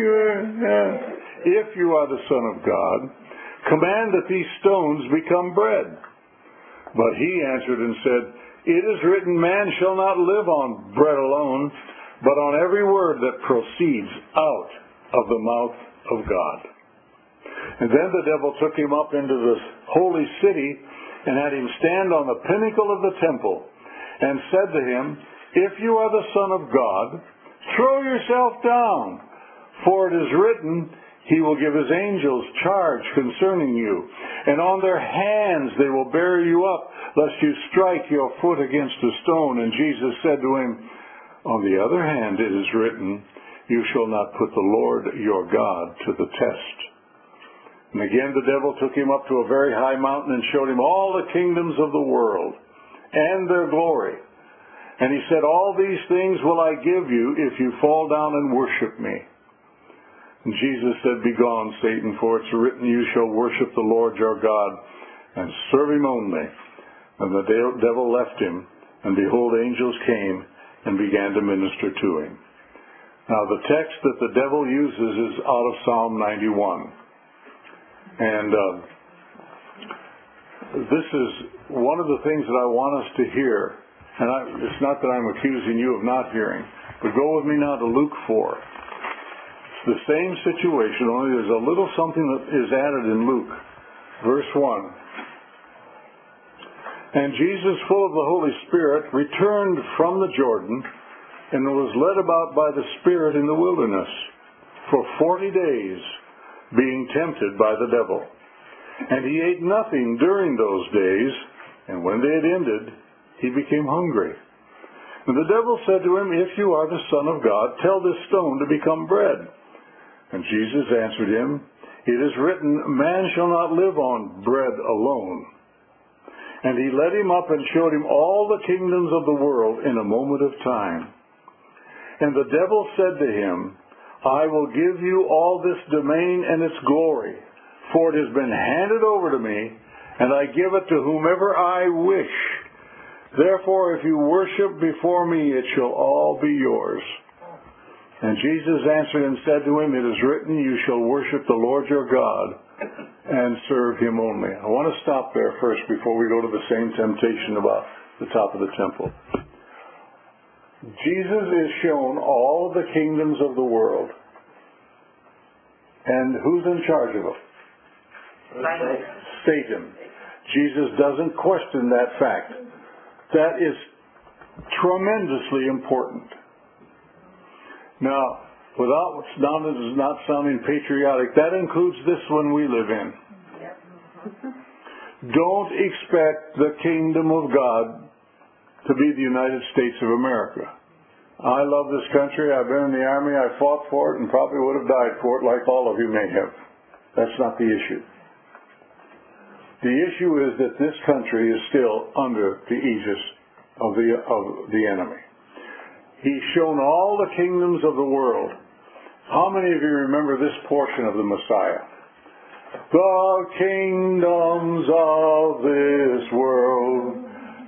if you are the Son of God, command that these stones become bread. But he answered and said, it is written, man shall not live on bread alone, but on every word that proceeds out of the mouth of God. And then the devil took him up into the holy city and had him stand on the pinnacle of the temple and said to him, if you are the Son of God, throw yourself down, for it is written, he will give his angels charge concerning you, and on their hands they will bear you up, lest you strike your foot against a stone. And Jesus said to him, on the other hand it is written, you shall not put the Lord your God to the test. And again the devil took him up to a very high mountain and showed him all the kingdoms of the world and their glory. And he said, all these things will I give you if you fall down and worship me. And Jesus said, begone, Satan, for it's written, you shall worship the Lord your God and serve him only. And the devil left him, and behold, angels came and began to minister to him. Now, the text that the devil uses is out of Psalm ninety-one. And uh, this is one of the things that I want us to hear. And I, it's not that I'm accusing you of not hearing, but go with me now to Luke four. The same situation, only there's a little something that is added in Luke. Verse one. And Jesus, full of the Holy Spirit, returned from the Jordan and was led about by the Spirit in the wilderness for forty days, being tempted by the devil. And he ate nothing during those days, and when they had ended, he became hungry. And the devil said to him, if you are the Son of God, tell this stone to become bread. And Jesus answered him, it is written, man shall not live on bread alone. And he led him up and showed him all the kingdoms of the world in a moment of time. And the devil said to him, I will give you all this domain and its glory, for it has been handed over to me, and I give it to whomever I wish. Therefore, if you worship before me, it shall all be yours. And Jesus answered and said to him, it is written, you shall worship the Lord your God and serve him only. I want to stop there first before we go to the same temptation about the top of the temple. Jesus is shown all of the kingdoms of the world. And who's in charge of them? Satan. Satan. Jesus doesn't question that fact. That is tremendously important. Now, without not sounding patriotic, that includes this one we live in. Don't expect the kingdom of God to be the United States of America. I love this country. I've been in the Army. I fought for it and probably would have died for it like all of you may have. That's not the issue. The issue is that this country is still under the aegis of the, of the enemy. He's shown all the kingdoms of the world. How many of you remember this portion of the Messiah? The kingdoms of this world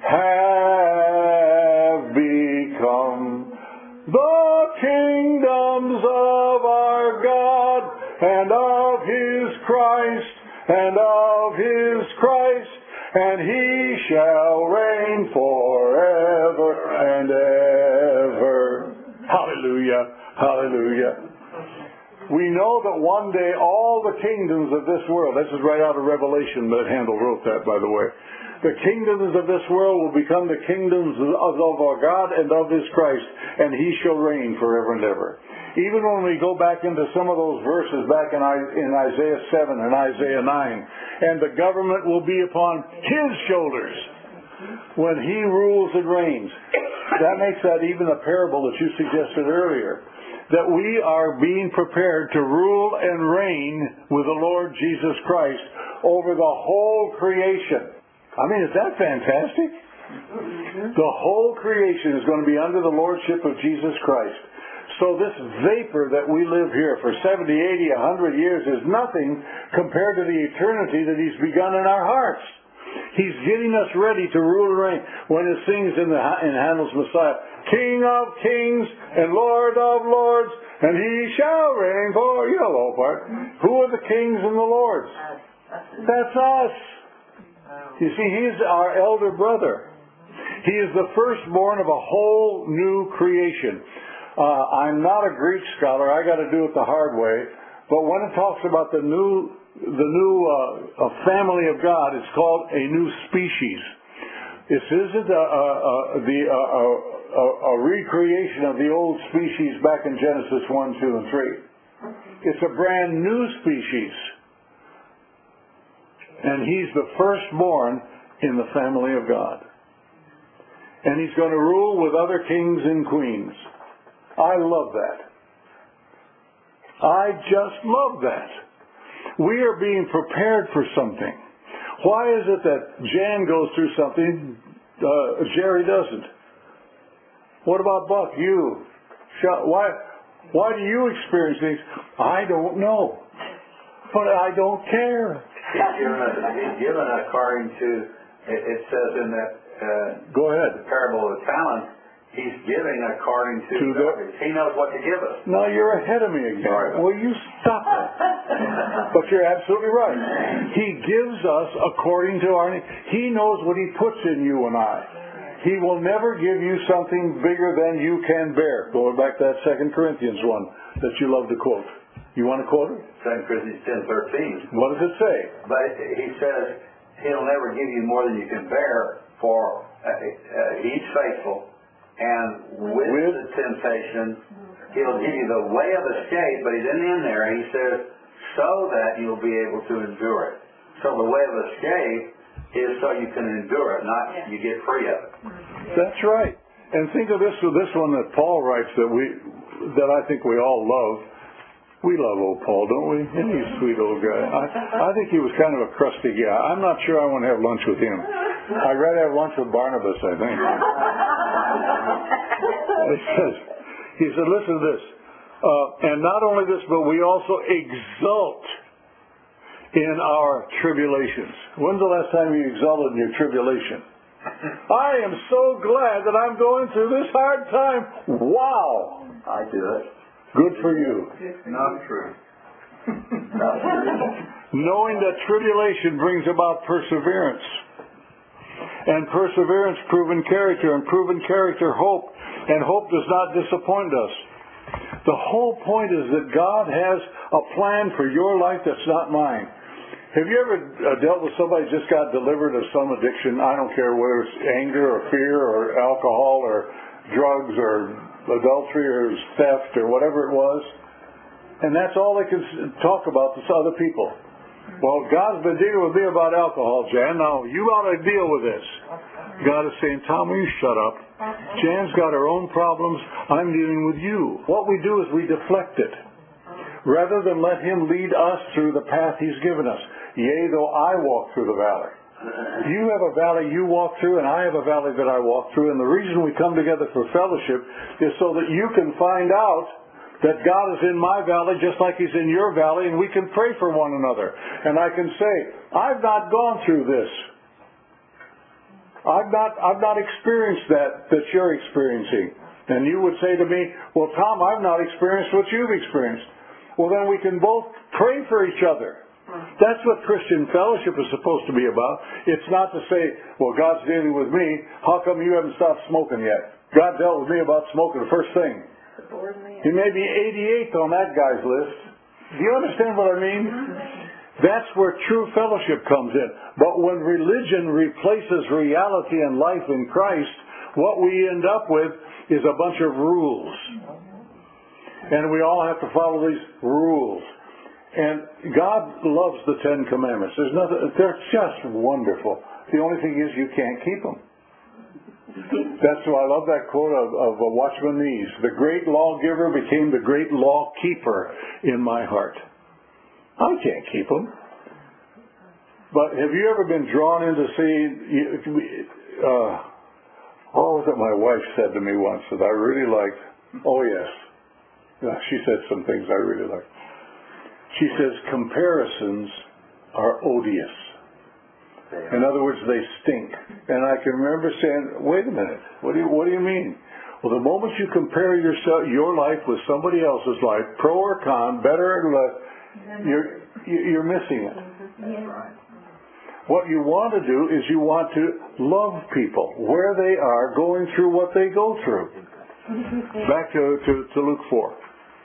have become the kingdoms of our God and of His Christ and of His Christ, and He shall reign forever and ever. Hallelujah, hallelujah. We know that one day all the kingdoms of this world, this is right out of Revelation, but Handel wrote that, by the way. The kingdoms of this world will become the kingdoms of our God and of His Christ, and He shall reign forever and ever. Even when we go back into some of those verses back in Isaiah seven and Isaiah nine, and the government will be upon His shoulders when He rules and reigns. That makes that even a parable that you suggested earlier, that we are being prepared to rule and reign with the Lord Jesus Christ over the whole creation. I mean, is that fantastic? The whole creation is going to be under the lordship of Jesus Christ. So this vapor that we live here for seventy, eighty, a hundred years is nothing compared to the eternity that He's begun in our hearts. He's getting us ready to rule and reign. When it sings in, the, in Handel's Messiah, King of kings and Lord of lords, and He shall reign for, you know the whole part. Who are the kings and the lords? That's us. You see, He's our elder brother. He is the firstborn of a whole new creation. Uh, I'm not a Greek scholar. I got to do it the hard way. But when it talks about the new, the new uh, a family of God, it's called a new species. This isn't a, a, a, the, a, a, a recreation of the old species back in Genesis one, two, and three. It's a brand new species. And He's the firstborn in the family of God. And He's going to rule with other kings and queens. I love that. I just love that. We are being prepared for something. Why is it that Jan goes through something, uh, Jerry doesn't? What about Buck? You? Why, why do you experience things? I don't know. But I don't care. He's given us, he's given according to, it, it says in that uh, Go ahead. the parable of the talents, He's giving according to, to the, He knows what to give us. No, you're ahead of me again. Sorry. Will you stop it? But you're absolutely right. He gives us according to our need. He knows what He puts in you and I. He will never give you something bigger than you can bear. Going back to that Second Corinthians one that you love to quote. You want to quote it? Second Corinthians ten thirteen. What does it say? But He says He'll never give you more than you can bear, for uh, uh, He's faithful. And with, with the temptation, He'll give you the way of escape, but He didn't end there. He says, so that you'll be able to endure it. So the way of escape is so you can endure it, not you get free of it. That's right. And think of this this one that Paul writes that we that I think we all love. We love old Paul, don't we? Isn't he a sweet old guy? I, I think he was kind of a crusty guy. I'm not sure I want to have lunch with him. I'd rather have lunch with Barnabas, I think. He says, he said, listen to this. Uh, and not only this, but we also exult in our tribulations. When's the last time you exulted in your tribulation? I am so glad that I'm going through this hard time. Wow! I do it. Good for you. Not true. Knowing that tribulation brings about perseverance. And perseverance, proven character, and proven character, hope. And hope does not disappoint us. The whole point is that God has a plan for your life that's not mine. Have you ever uh, dealt with somebody who just got delivered of some addiction? I don't care whether it's anger or fear or alcohol or drugs or adultery or theft or whatever it was. And that's all they can talk about to other people. Well, God's been dealing with me about alcohol, Jan. Now, you ought to deal with this. God is saying, Tom, will you shut up? Jan's got her own problems. I'm dealing with you. What we do is we deflect it, rather than let Him lead us through the path He's given us. Yea, though I walk through the valley. You have a valley you walk through, and I have a valley that I walk through. And the reason we come together for fellowship is so that you can find out that God is in my valley just like He's in your valley, and we can pray for one another. And I can say, I've not gone through this. I've not, I've not experienced that that you're experiencing. And you would say to me, well, Tom, I've not experienced what you've experienced. Well, then we can both pray for each other. That's what Christian fellowship is supposed to be about. It's not to say, well, God's dealing with me. How come you haven't stopped smoking yet? God dealt with me about smoking the first thing. He may be eighty-eighth on that guy's list. Do you understand what I mean? That's where true fellowship comes in. But when religion replaces reality and life in Christ, what we end up with is a bunch of rules. And we all have to follow these rules. And God loves the Ten Commandments. There's nothing, they're just wonderful. The only thing is you can't keep them. That's why I love that quote of, of Watchman Nee. The great lawgiver became the great law keeper in my heart. I can't keep them. But have you ever been drawn into seeing, uh, What was it my wife said to me once that I really liked? Oh, yes. Yeah, she said some things I really liked. She says, comparisons are odious. In other words, they stink. And I can remember saying, wait a minute, what do you, what do you mean? Well, the moment you compare yourself, your life with somebody else's life, pro or con, better or less, you're, you're missing it. That's right. What you want to do is you want to love people where they are going through what they go through. Back to, to, to Luke four.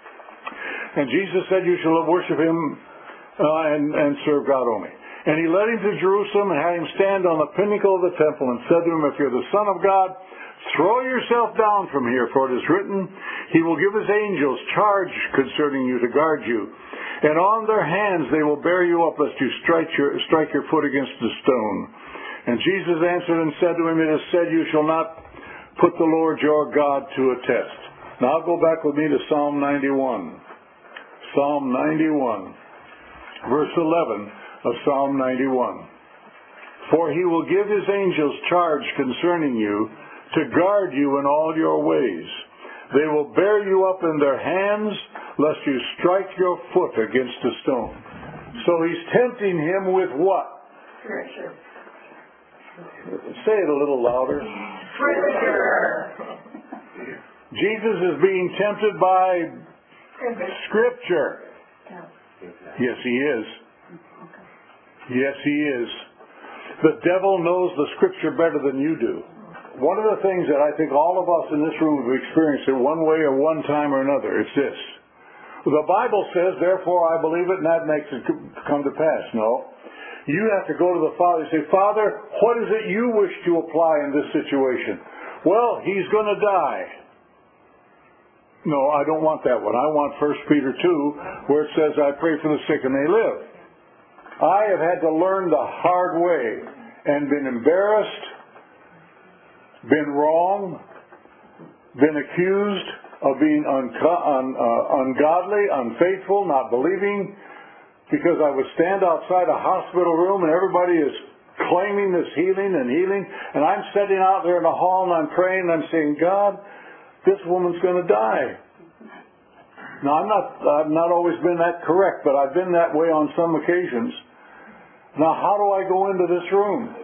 And Jesus said you shall worship Him uh, and, and serve God only. And He led Him to Jerusalem and had Him stand on the pinnacle of the temple and said to Him, if you're the Son of God, throw yourself down from here, for it is written, He will give His angels charge concerning you to guard you. And on their hands they will bear you up, lest you strike your, strike your foot against a stone. And Jesus answered and said to him, it is said, you shall not put the Lord your God to a test. Now go back with me to Psalm ninety-one. Psalm ninety-one, verse eleven of Psalm ninety-one. For He will give His angels charge concerning you, to guard you in all your ways. They will bear you up in their hands, lest you strike your foot against a stone. So He's tempting him with what? Scripture. Say it a little louder. Scripture. Jesus is being tempted by Scripture. Yes, He is. Yes, He is. The devil knows the Scripture better than you do. One of the things that I think all of us in this room have experienced in one way or one time or another, it's this. The Bible says, therefore I believe it, and that makes it come to pass. No. You have to go to the Father and say, Father, what is it you wish to apply in this situation? Well, he's going to die. No, I don't want that one. I want First Peter two, where it says, I pray for the sick and they live. I have had to learn the hard way and been embarrassed, been wrong, been accused of being unco- un- uh, ungodly, unfaithful, not believing, because I would stand outside a hospital room and everybody is claiming this healing and healing, and I'm sitting out there in the hall and I'm praying and I'm saying, God, this woman's going to die. Now, I'm not, I've not always been that correct, but I've been that way on some occasions. Now, how do I go into this room?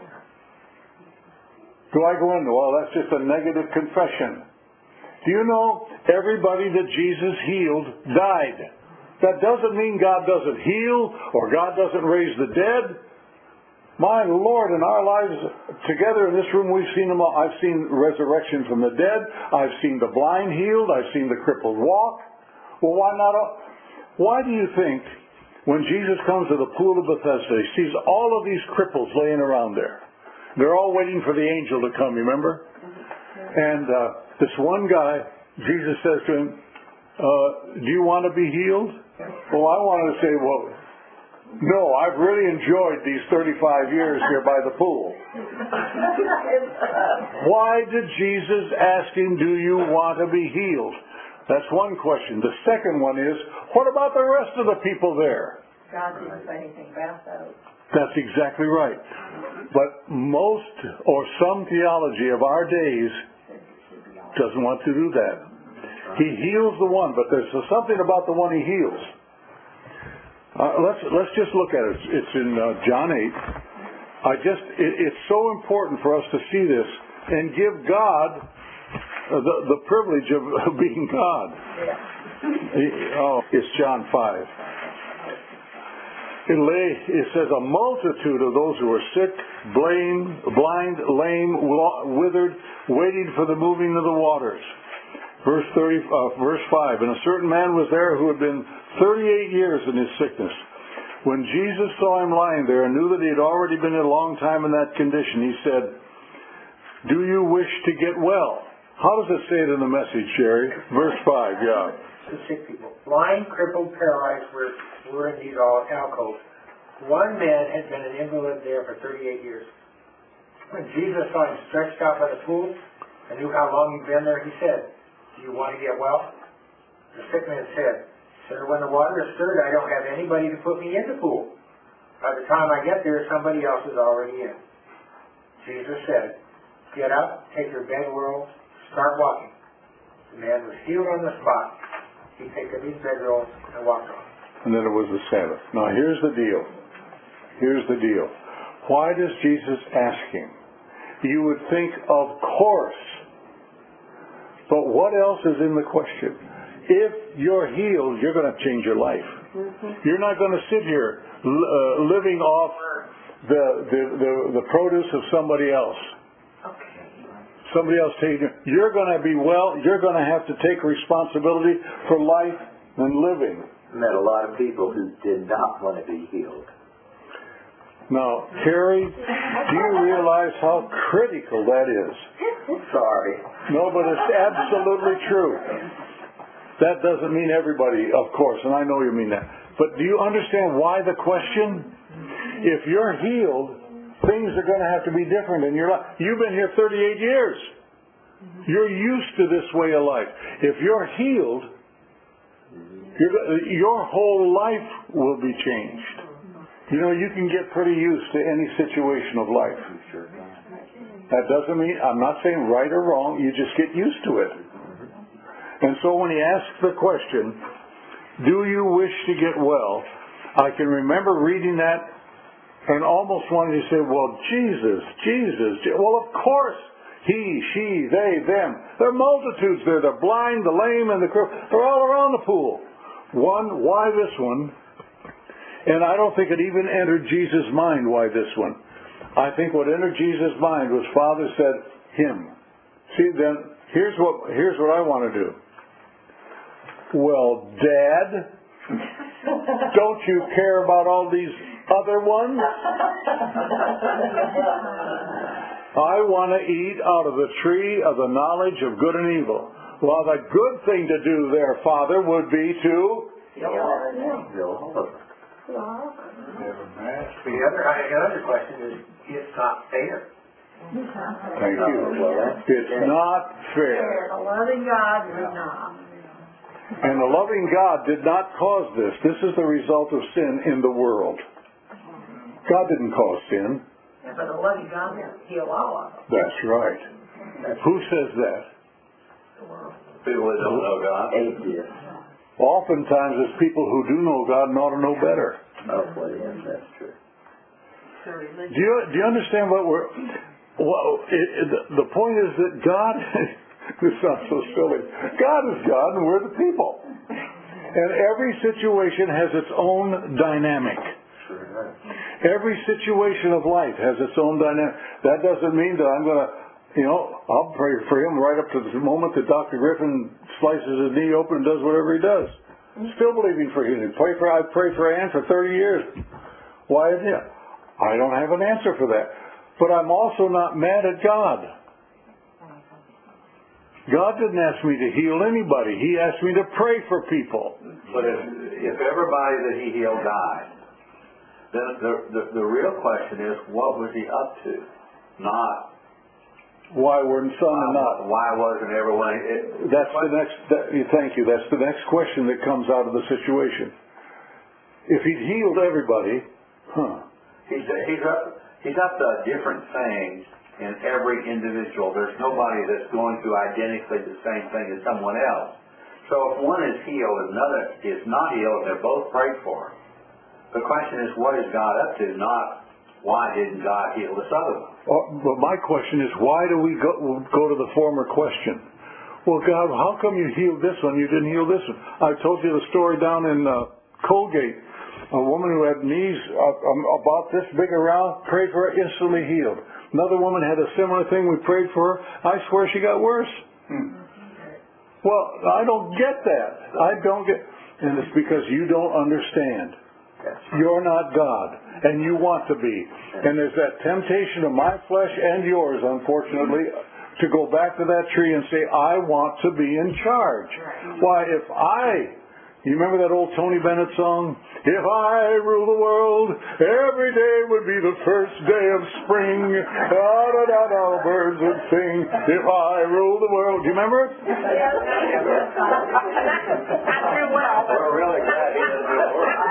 Do I go into, well, that's just a negative confession. Do you know everybody that Jesus healed died? That doesn't mean God doesn't heal or God doesn't raise the dead. My Lord, in our lives together in this room, we've seen them all. I've seen resurrection from the dead. I've seen the blind healed. I've seen the crippled walk. Well, why not? Why do you think when Jesus comes to the pool of Bethesda, He sees all of these cripples laying around there? They're all waiting for the angel to come, remember? And uh, this one guy, Jesus says to him, uh, do you want to be healed? Well, I wanted to say, well, no, I've really enjoyed these thirty-five years here by the pool. Why did Jesus ask him, do you want to be healed? That's one question. The second one is, what about the rest of the people there? God didn't say anything about those. That's exactly right. But most or some theology of our days doesn't want to do that. He heals the one, but there's something about the one He heals. Uh, let's let's just look at it. It's in uh, John eight. I just it, it's so important for us to see this and give God uh, the the privilege of, of being God. Yeah. Oh, it's John five. It, lay, it says, a multitude of those who are sick, blind, blind, lame, withered, waiting for the moving of the waters. Verse thirty, uh, verse five. And a certain man was there who had been thirty-eight years in his sickness. When Jesus saw him lying there and knew that he had already been a long time in that condition, he said, do you wish to get well? How does it say it in the message, Sherry? Verse five, yeah. The sick people. Blind, crippled, paralyzed were, were in these all alcoves. One man had been an invalid there for thirty-eight years. When Jesus saw him stretched out by the pool and knew how long he'd been there, he said, do you want to get well? The sick man said, Sir, when the water is stirred, I don't have anybody to put me in the pool. By the time I get there, somebody else is already in. Jesus said, Get up, take your bedroll, start walking. The man was healed on the spot. He picked up his bedroll and walked off. And then it was the Sabbath. Now here's the deal. Here's the deal. Why does Jesus ask him? You would think, of course. But what else is in the question? If you're healed, you're going to change your life. Mm-hmm. You're not going to sit here uh, living off the, the, the, the produce of somebody else. Okay. Somebody else taking it. You're going to be well, you're going to have to take responsibility for life and living. I met a lot of people who did not want to be healed. Now, Terry, do you realize how critical that is? Sorry. No, but it's absolutely true. That doesn't mean everybody, of course, and I know you mean that. But do you understand why the question? If you're healed, things are going to have to be different in your life. You've been here thirty-eight years. You're used to this way of life. If you're healed, you're, your whole life will be changed. You know, you can get pretty used to any situation of life. That doesn't mean, I'm not saying right or wrong, you just get used to it. And so when he asks the question, do you wish to get well? I can remember reading that and almost wanting to say, well, Jesus, Jesus, well, of course, he, she, they, them. There are multitudes there, the blind, the lame, and the crippled. They're all around the pool. One, why this one? And I don't think it even entered Jesus' mind why this one. I think what entered Jesus' mind was Father said, him. See, then, here's what, here's what I want to do. Well, Dad, don't you care about all these other ones? I want to eat out of the tree of the knowledge of good and evil. Well, the good thing to do there, Father, would be to... The other, another question is, it's not fair. Thank you. It's not fair. The loving God did not. And the loving God did not cause this. This is the result of sin in the world. God didn't cause sin. Yeah, but the loving God will heal all of them. That's right. Who says that? The world. People that don't know God. Atheists. Oftentimes it's people who do know God and ought to know better. Oh, well, yes, that's true. Do you, do you understand what we're... Well, it, it, the point is that God... This sounds so silly. God is God and we're the people. And every situation has its own dynamic. Every situation of life has its own dynamic. That doesn't mean that I'm going to, you know, I'll pray for him right up to the moment that Doctor Griffin slices his knee open and does whatever he does. I'm still believing for healing. Pray for, I've prayed for Ann for thirty years. Why is it? I don't have an answer for that. But I'm also not mad at God. God didn't ask me to heal anybody. He asked me to pray for people. But if, if everybody that he healed died, then the, the, the real question is, what was he up to? Not why weren't some why, and not? Why wasn't everyone? It, That's the next. That, thank you. That's the next question that comes out of the situation. If he'd healed everybody, huh? He's he's up he's up to different things in every individual. There's nobody that's going through identically the same thing as someone else. So if one is healed and another is not healed, they're both prayed for. The question is, what is God up to? Not why didn't God heal this other one? Well, but my question is, why do we go, go to the former question? Well, God, how come you healed this one, you didn't heal this one? I told you the story down in uh, Colgate. A woman who had knees uh, about this big around, prayed for her, instantly healed. Another woman had a similar thing, we prayed for her. I swear she got worse. Hmm. Well, I don't get that. I don't get, and it's because you don't understand. You're not God, and you want to be. And there's that temptation of my flesh and yours, unfortunately, to go back to that tree and say, I want to be in charge. Why, if I, you remember that old Tony Bennett song? If I rule the world, every day would be the first day of spring. Da-da-da-da, birds would sing. If I rule the world. Do you remember it? We're really glad he doesn't do the work.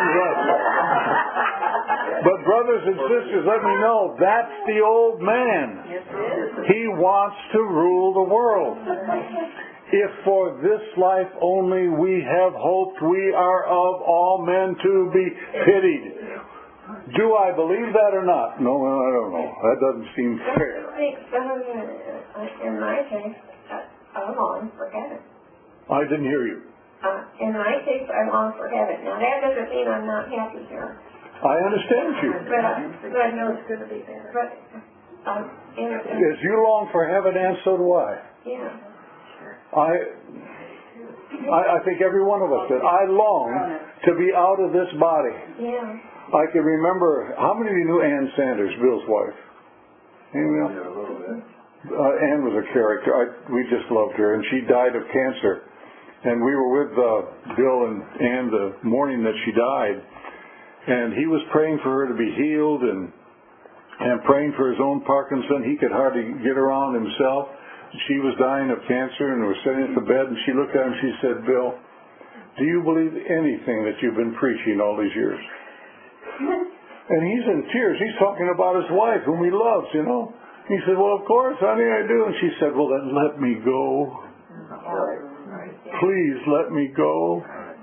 is us. But brothers and sisters, let me know, that's the old man. He wants to rule the world. If for this life only we have hoped, we are of all men to be pitied. Do I believe that or not? No, I don't know. That doesn't seem fair. I think some of them, in my case, I long for heaven. I didn't hear you. Uh, in my case, I long for heaven. Now, that doesn't mean I'm not happy here. I understand you. But, uh, but I know it's going to be better. But, um, in a, As you long for heaven, and so do I. Yeah. I, I, I think every one of us did. I long to be out of this body. Yeah. I can remember, how many of you knew Ann Sanders, Bill's wife? Anyone else? Uh, Ann was a character. I, we just loved her, and she died of cancer. And we were with uh, Bill and Ann the morning that she died, and he was praying for her to be healed and and praying for his own Parkinson. He could hardly get around himself. She was dying of cancer and was sitting at the bed, and she looked at him and she said, Bill, do you believe anything that you've been preaching all these years? And he's in tears. He's talking about his wife, whom he loves, you know. He said, well, of course, honey, I do. And she said, well, then let me go. Please let me go.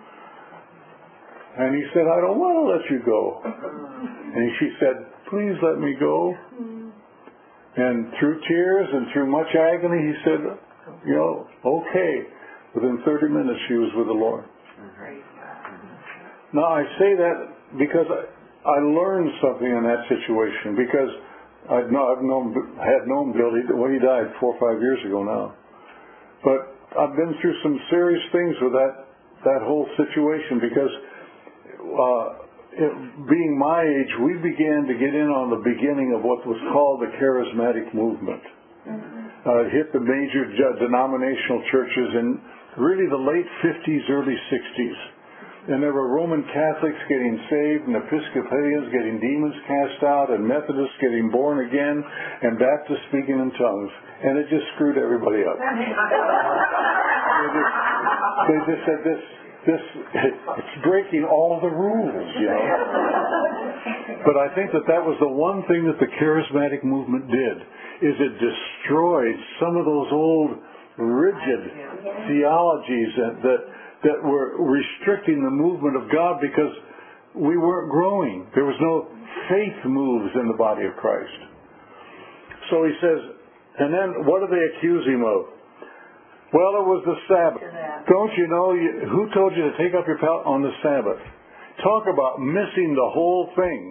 And he said, I don't want to let you go. And she said, please let me go. And through tears and through much agony, he said, you know, okay. Within thirty minutes, she was with the Lord. Now, I say that because I, I learned something in that situation, because I'd know, I've known, had known Bill. He, well, he died four or five years ago now. But I've been through some serious things with that, that whole situation, because uh, it, being my age, we began to get in on the beginning of what was called the charismatic movement. Uh, it hit the major denominational churches in really the late fifties, early sixties. And there were Roman Catholics getting saved, and Episcopalians getting demons cast out, and Methodists getting born again, and Baptists speaking in tongues. And it just screwed everybody up. They just, they just said, this, this, it's breaking all the rules, you know. But I think that that was the one thing that the charismatic movement did, is it destroyed some of those old rigid theologies that, that that were restricting the movement of God, because we weren't growing. There was no faith moves in the body of Christ. So he says, and then what do they accuse him of? Well, it was the Sabbath. Don't you know, you, who told you to take up your pallet on the Sabbath? Talk about missing the whole thing.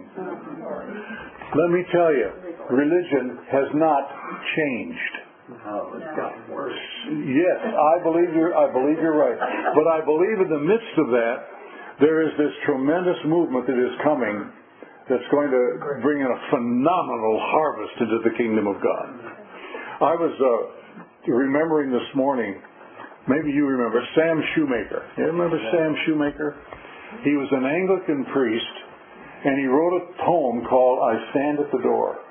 Let me tell you, religion has not changed. Oh, it's gotten worse. Yes, I believe you're. I believe you're right. But I believe in the midst of that, there is this tremendous movement that is coming, that's going to bring in a phenomenal harvest into the kingdom of God. I was uh, remembering this morning. Maybe you remember Sam Shoemaker. You remember Sam Shoemaker? He was an Anglican priest, and he wrote a poem called "I Stand at the Door."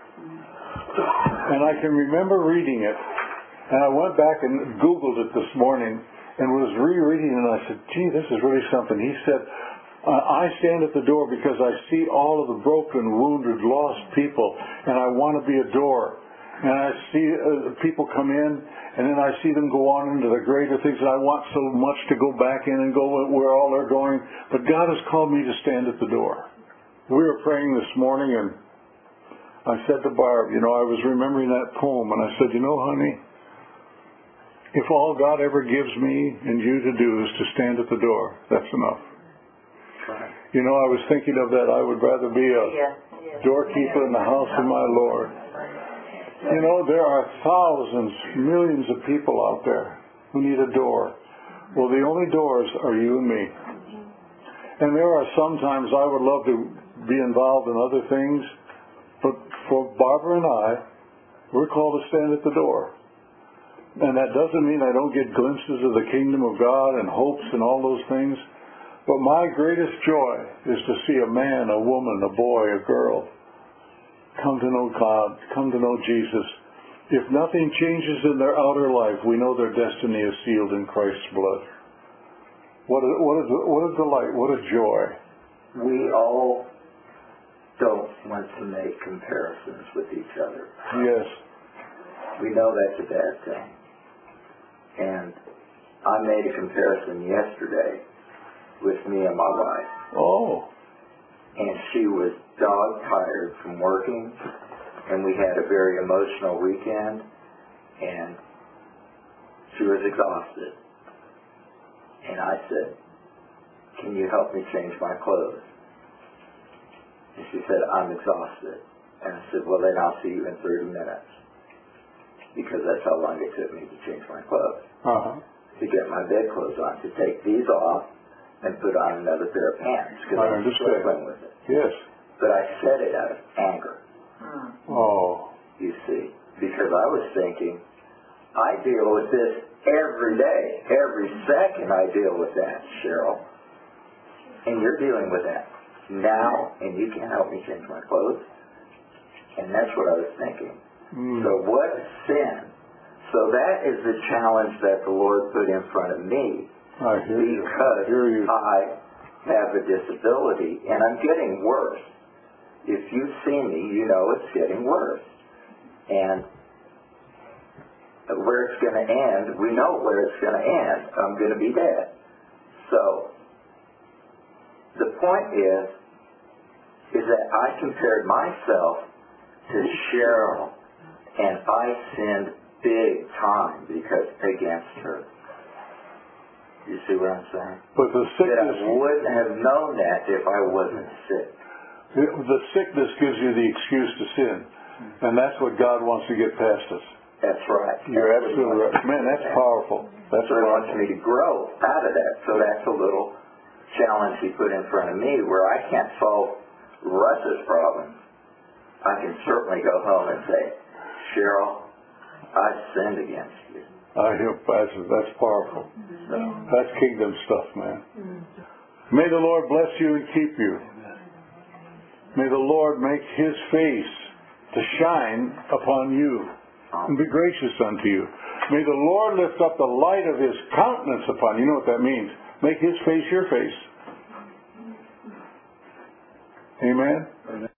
And I can remember reading it, and I went back and Googled it this morning and was rereading it, and I said, gee, this is really something. He said, I stand at the door because I see all of the broken, wounded, lost people, and I want to be a door. And I see uh, people come in, and then I see them go on into the greater things, and I want so much to go back in and go where all they're going. But God has called me to stand at the door. We were praying this morning, and I said to Barb, you know, I was remembering that poem, and I said, you know, honey, if all God ever gives me and you to do is to stand at the door, that's enough. Right. You know, I was thinking of that. I would rather be a yeah, yeah. doorkeeper in the house of my Lord. You know, there are thousands, millions of people out there who need a door. Well, the only doors are you and me. And there are sometimes I would love to be involved in other things, but for Barbara and I, we're called to stand at the door. And that doesn't mean I don't get glimpses of the kingdom of God and hopes and all those things. But my greatest joy is to see a man, a woman, a boy, a girl come to know God, come to know Jesus. If nothing changes in their outer life, we know their destiny is sealed in Christ's blood. What a, what a, what a delight, what a joy. we all don't want to make comparisons with each other. Yes. We know that's a bad thing. And I made a comparison yesterday with me and my wife. Oh. And she was dog tired from working, and we had a very emotional weekend, and she was exhausted. And I said, can you help me change my clothes? And she said, I'm exhausted. And I said, well, then I'll see you in thirty minutes. Because that's how long it took me to change my clothes. Uh-huh. To get my bedclothes on, to take these off and put on another pair of pants. Because I I'm understand. struggling with it. Yes. But I said it out of anger, Oh. you see. Because I was thinking, I deal with this every day. Every second I deal with that, Cheryl. And you're dealing with that now, and you can't help me change my clothes. And that's what I was thinking. Mm. So what sin? So that is the challenge that the Lord put in front of me. I hear you. Because I hear you. I have a disability, and I'm getting worse. If you see me, you know it's getting worse. And where it's going to end, we know where it's going to end. I'm going to be dead. So the point is, is that I compared myself to Cheryl, and I sinned big time because against her. You see what I'm saying? But the That I sickness, wouldn't have known that if I wasn't sick. the sickness gives you the excuse to sin. And that's what God wants to get past us. That's right. You're That's what he absolutely wants right. Man, that's powerful. That's So he wants powerful. me to grow out of that. So that's a little challenge he put in front of me where I can't solve Russ's problem. I can certainly go home and say, Cheryl, I've sinned against you. I hear that's, that's powerful. So, That's kingdom stuff, man. May the Lord bless you and keep you. May the Lord make his face to shine upon you and be gracious unto you. May the Lord lift up the light of his countenance upon you. You know what that means? Make his face your face. Amen?